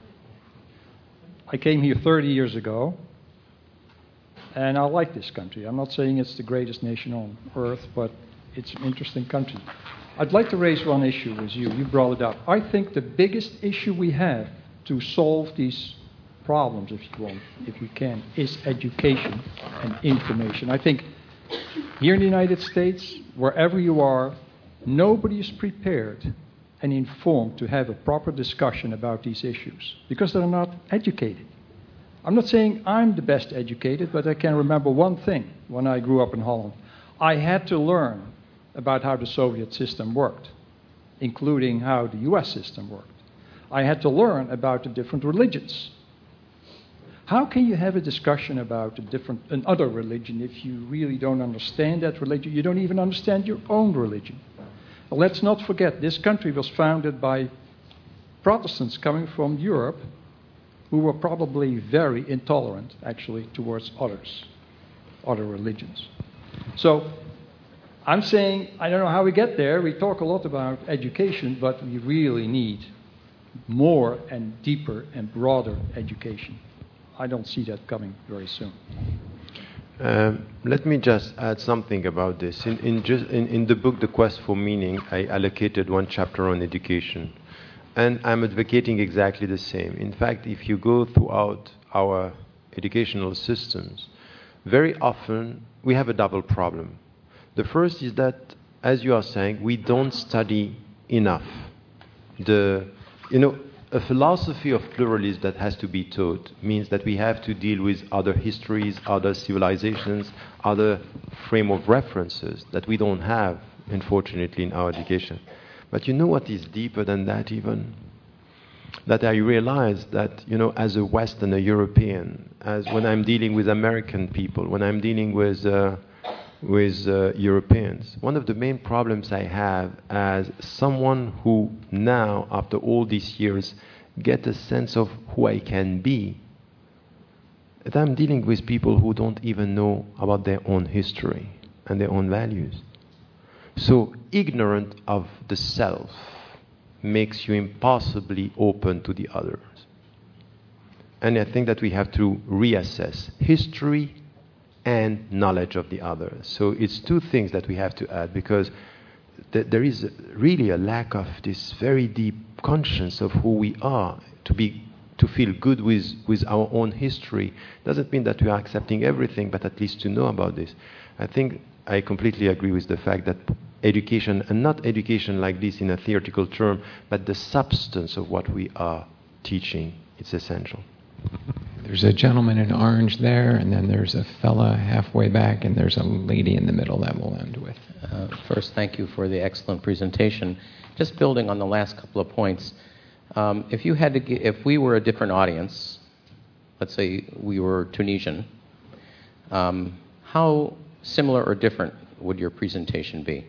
I came here thirty years ago, and I like this country. I'm not saying it's the greatest nation on earth, but it's an interesting country. I'd like to raise one issue with you. You brought it up. I think the biggest issue we have to solve these problems, if you want, if we can, is education and information. I think here in the United States, wherever you are, nobody is prepared and informed to have a proper discussion about these issues because they're not educated. I'm not saying I'm the best educated, but I can remember one thing when I grew up in Holland. I had to learn about how the Soviet system worked, including how the U S system worked. I had to learn about the different religions. How can you have a discussion about a different, another religion if you really don't understand that religion? You don't even understand your own religion. Well, let's not forget, this country was founded by Protestants coming from Europe who were probably very intolerant, actually, towards others, other religions. So I'm saying, I don't know how we get there. We talk a lot about education, but we really need more and deeper and broader education. I don't see that coming very soon. Um, let me just add something about this. In, in, just, in, in the book, The Quest for Meaning, I allocated one chapter on education. And I'm advocating exactly the same. In fact, if you go throughout our educational systems, very often we have a double problem. The first is that, as you are saying, we don't study enough. The, you know, a philosophy of pluralism that has to be taught means that we have to deal with other histories, other civilizations, other frame of references that we don't have, unfortunately, in our education. But you know what is deeper than that even? That I realize that, you know, as a Westerner European, as when I'm dealing with American people, when I'm dealing with uh, with uh, Europeans, one of the main problems I have as someone who now, after all these years, get a sense of who I can be, that I'm dealing with people who don't even know about their own history and their own values. So ignorant of the self makes you impossibly open to the others. And I think that we have to reassess history and knowledge of the others. So it's two things that we have to add, because th- there is really a lack of this very deep conscience of who we are. To be, to feel good with, with our own history doesn't mean that we are accepting everything, but at least to know about this. I think I completely agree with the fact that education, and not education like this in a theoretical term, but the substance of what we are teaching, it's essential. There's a gentleman in orange there, and then there's a fella halfway back, and there's a lady in the middle that we'll end with. Uh, first, thank you for the excellent presentation. Just building on the last couple of points, um, if you had to, g- if we were a different audience, let's say we were Tunisian, um, how similar or different would your presentation be?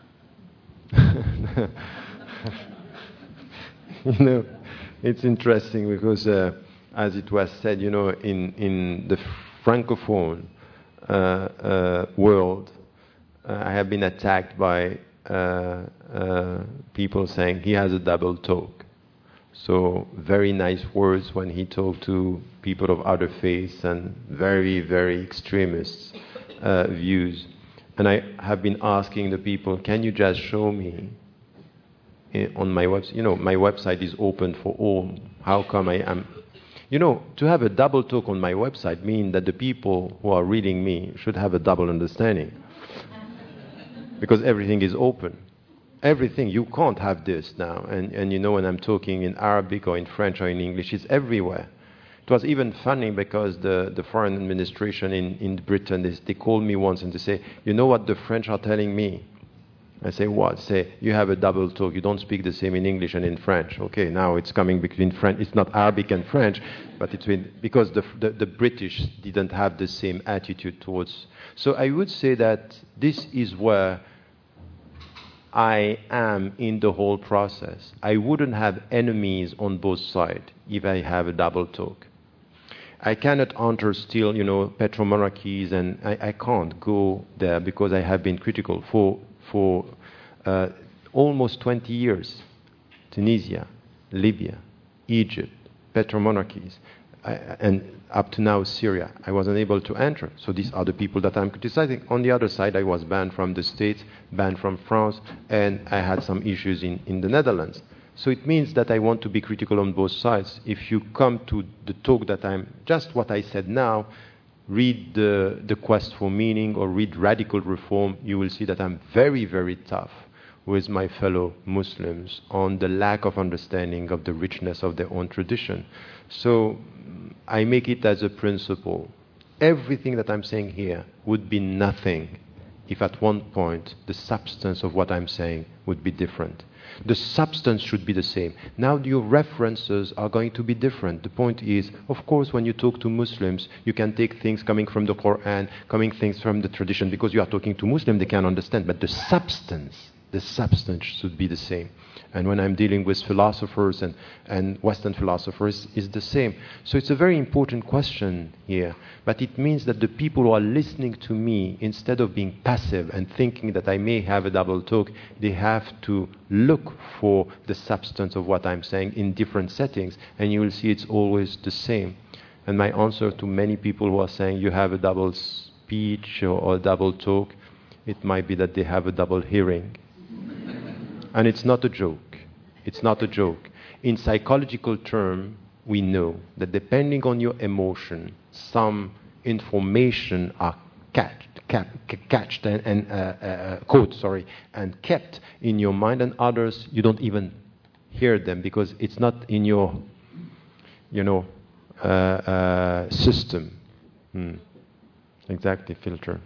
You know, it's interesting because. Uh, As it was said, you know, in, in the Francophone uh, uh, world, uh, I have been attacked by uh, uh, people saying he has a double talk. So very nice words when he talked to people of other faiths and very, very extremist uh, views. And I have been asking the people, can you just show me on my website? You know, my website is open for all. How come I am... You know, to have a double talk on my website means that the people who are reading me should have a double understanding. Because everything is open. Everything. You can't have this now. And, and you know, when I'm talking in Arabic or in French or in English, it's everywhere. It was even funny because the, the foreign administration in, in Britain, they, they called me once and they say, you know what the French are telling me? I say, what? Say, you have a double talk. You don't speak the same in English and in French. Okay, now it's coming between French. It's not Arabic and French, but it's in, because the, the, the British didn't have the same attitude towards. So I would say that this is where I am in the whole process. I wouldn't have enemies on both sides if I have a double talk. I cannot enter still, you know, petromonarchies, and I, I can't go there because I have been critical for for uh, almost twenty years. Tunisia, Libya, Egypt, petromonarchies, I, and up to now Syria. I wasn't able to enter. So these are the people that I'm criticizing. On the other side, I was banned from the States, banned from France, and I had some issues in, in the Netherlands. So it means that I want to be critical on both sides. If you come to the talk that I'm, just what I said now, read the, the Quest for Meaning or read Radical Reform, you will see that I'm very, very tough with my fellow Muslims on the lack of understanding of the richness of their own tradition. So I make it as a principle. Everything that I'm saying here would be nothing if at one point the substance of what I'm saying would be different. The substance should be the same. Now your references are going to be different. The point is, of course, when you talk to Muslims, you can take things coming from the Quran, coming things from the tradition, because you are talking to Muslims, they can understand. But the substance, the substance should be the same. And when I'm dealing with philosophers and, and Western philosophers, it's the same. So it's a very important question here. But it means that the people who are listening to me, instead of being passive and thinking that I may have a double talk, they have to look for the substance of what I'm saying in different settings. And you will see it's always the same. And my answer to many people who are saying you have a double speech or, or a double talk, it might be that they have a double hearing. And it's not a joke. It's not a joke. In psychological terms, we know that depending on your emotion, some information are catched, cap, catched and, and uh, uh, caught, sorry, and kept in your mind, and others you don't even hear them because it's not in your, you know, uh, uh, system. Hmm. Exactly, filter.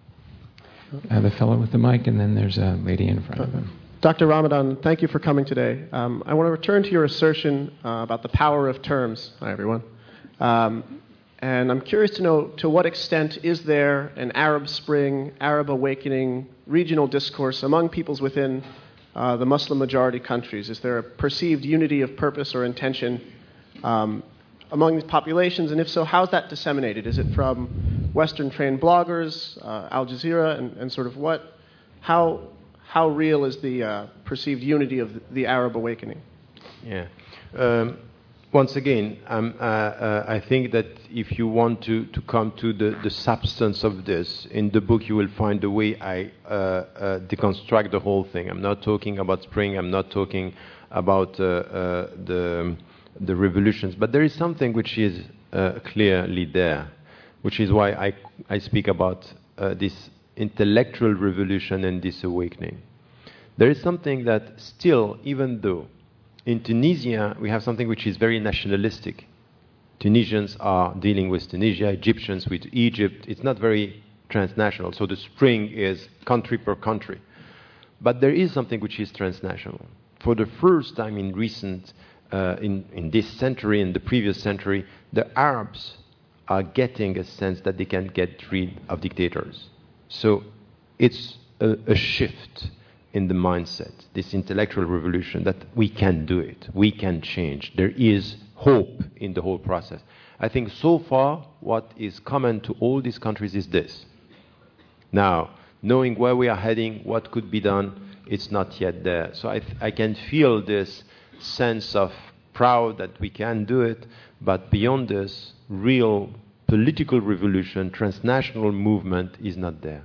Uh, the fellow with the mic, and then there's a lady in front of him. Doctor Ramadan, thank you for coming today. Um, I want to return to your assertion uh, about the power of terms. Hi, everyone. Um, and I'm curious to know, to what extent is there an Arab Spring, Arab awakening, regional discourse among peoples within uh, the Muslim-majority countries? Is there a perceived unity of purpose or intention um, among these populations? And if so, how is that disseminated? Is it from Western-trained bloggers, uh, Al Jazeera, and, and sort of what, how... How real is the uh, perceived unity of the, the Arab awakening? Yeah. Um, once again, um, uh, uh, I think that if you want to, to come to the, the substance of this, in the book you will find the way I uh, uh, deconstruct the whole thing. I'm not talking about spring, I'm not talking about uh, uh, the, the revolutions, but there is something which is uh, clearly there, which is why I, I speak about uh, this intellectual revolution and this awakening. There is something that still, even though in Tunisia we have something which is very nationalistic. Tunisians are dealing with Tunisia, Egyptians with Egypt. It's not very transnational. So the spring is country per country. But there is something which is transnational. For the first time in recent, uh, in, in this century, in the previous century, the Arabs are getting a sense that they can get rid of dictators. So it's a, a shift in the mindset, this intellectual revolution, that we can do it, we can change. There is hope in the whole process. I think so far what is common to all these countries is this. Now, knowing where we are heading, what could be done, it's not yet there. So I, th- I can feel this sense of proud that we can do it, but beyond this, real political revolution, transnational movement is not there.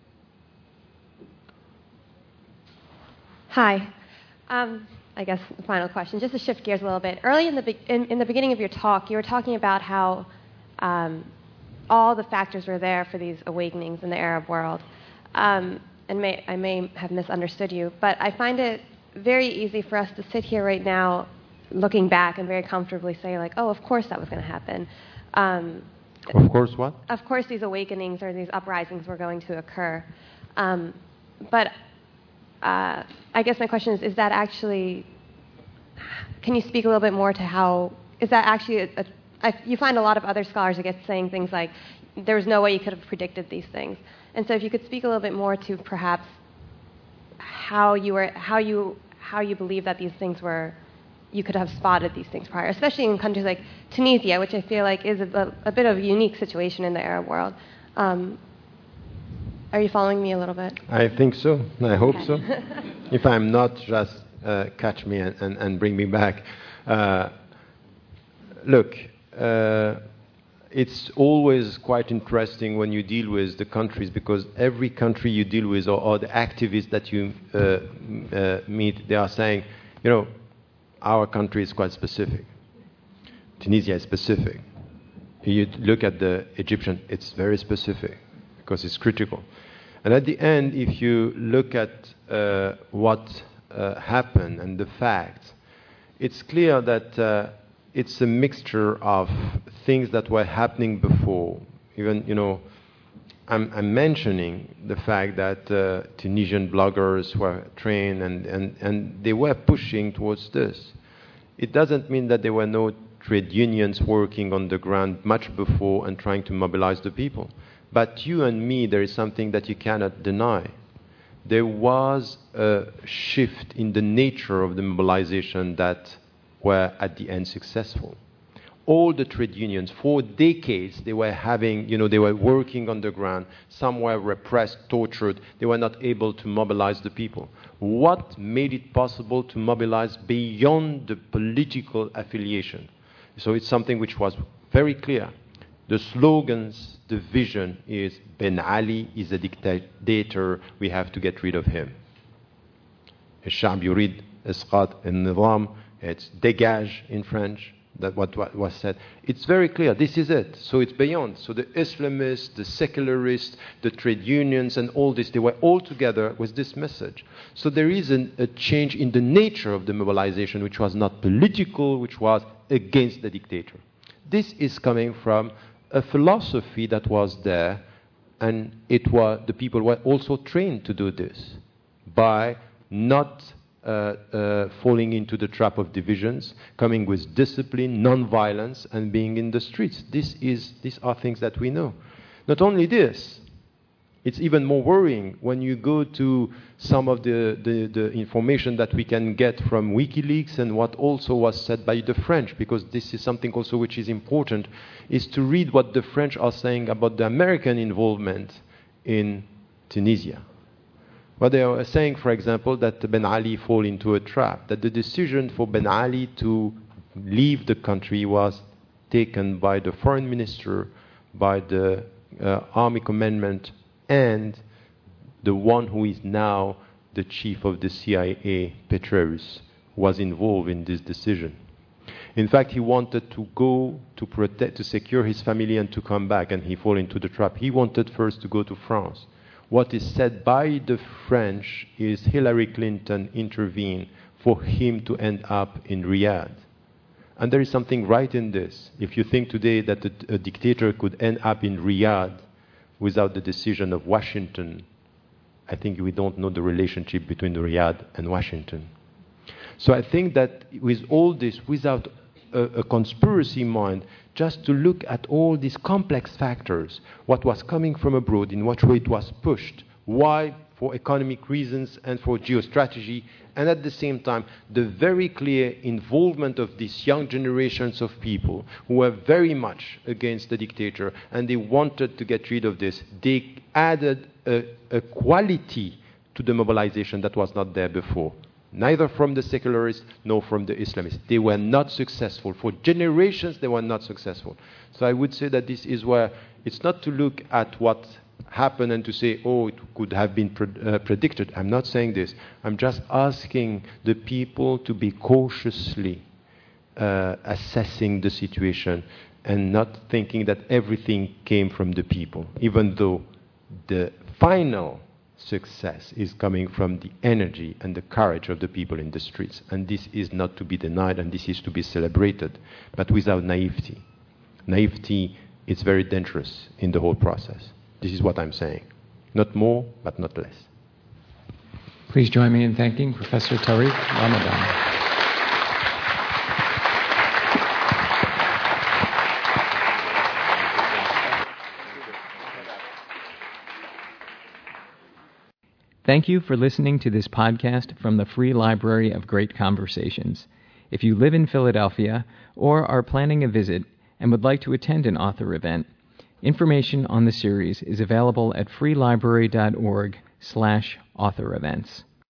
Hi. Um, I guess the final question, just to shift gears a little bit. Early in the be- in, in the beginning of your talk, you were talking about how um, all the factors were there for these awakenings in the Arab world. Um, and may, I may have misunderstood you, but I find it very easy for us to sit here right now, looking back, and very comfortably say, like, oh, of course that was going to happen. Um, Of course, what? Of course these awakenings or these uprisings were going to occur. Um, but uh, I guess my question is, is that actually, can you speak a little bit more to how, is that actually, a, a, I, you find a lot of other scholars, I guess, saying things like, there was no way you could have predicted these things. And so if you could speak a little bit more to perhaps how you were, how you, how you believe that these things were, you could have spotted these things prior, especially in countries like Tunisia, which I feel like is a, a bit of a unique situation in the Arab world. Um, are you following me a little bit? I think so. I hope Okay. so. If I'm not, just uh, catch me and, and, and bring me back. Uh, look, uh, it's always quite interesting when you deal with the countries, because every country you deal with, or, or the activists that you uh, uh, meet, they are saying, you know, our country is quite specific. Tunisia is specific. You look at the Egyptian, it's very specific because it's critical. And at the end, if you look at uh, what uh, happened and the facts, it's clear that uh, it's a mixture of things that were happening before. Even, you know, I'm, I'm mentioning the fact that uh, Tunisian bloggers were trained and, and, and they were pushing towards this. It doesn't mean that there were no trade unions working on the ground much before and trying to mobilize the people. But you and me, there is something that you cannot deny. There was a shift in the nature of the mobilization that were at the end successful. All the trade unions, for decades, they were having, you know, they were working on the ground. Some were repressed, tortured. They were not able to mobilize the people. What made it possible to mobilize beyond the political affiliation? So it's something which was very clear. The slogans, the vision is Ben Ali is a dictator, we have to get rid of him. الشعب يريد إسقاط النظام, it's dégage in French. That what, what was said. It's very clear. This is it. So it's beyond. So the Islamists, the secularists, the trade unions, and all this, they were all together with this message. So there is an, a change in the nature of the mobilization, which was not political, which was against the dictator. This is coming from a philosophy that was there, and it was the people were also trained to do this by not Uh, uh, falling into the trap of divisions, coming with discipline, non-violence, and being in the streets. This is, these are things that we know. Not only this, it's even more worrying when you go to some of the, the, the information that we can get from WikiLeaks and what also was said by the French, because this is something also which is important, is to read what the French are saying about the American involvement in Tunisia. Well, they are saying, for example, that Ben Ali fall into a trap, that the decision for Ben Ali to leave the country was taken by the foreign minister, by the uh, army commandant, and the one who is now the chief of the C I A, Petraeus, was involved in this decision. In fact, he wanted to go to protect, to secure his family and to come back, and he fall into the trap. He wanted first to go to France. What is said by the French is Hillary Clinton intervened for him to end up in Riyadh. And there is something right in this. If you think today that a, a dictator could end up in Riyadh without the decision of Washington, I think we don't know the relationship between the Riyadh and Washington. So I think that with all this, without a, a conspiracy mind, just to look at all these complex factors, what was coming from abroad, in what way it was pushed, why, for economic reasons and for geostrategy, and at the same time, the very clear involvement of these young generations of people who were very much against the dictator, and they wanted to get rid of this. They added a, a quality to the mobilization that was not there before. Neither from the secularists nor from the Islamists. They were not successful. For generations, they were not successful. So I would say that this is where it's not to look at what happened and to say, oh, it could have been pre- uh, predicted. I'm not saying this. I'm just asking the people to be cautiously uh, assessing the situation and not thinking that everything came from the people, even though the final success is coming from the energy and the courage of the people in the streets. And this is not to be denied, and this is to be celebrated, but without naivety. Naivety is very dangerous in the whole process. This is what I'm saying. Not more, but not less. Please join me in thanking Professor Tariq Ramadan. Thank you for listening to this podcast from the Free Library of Great Conversations. If you live in Philadelphia or are planning a visit and would like to attend an author event, information on the series is available at freelibrary dot org slash author events.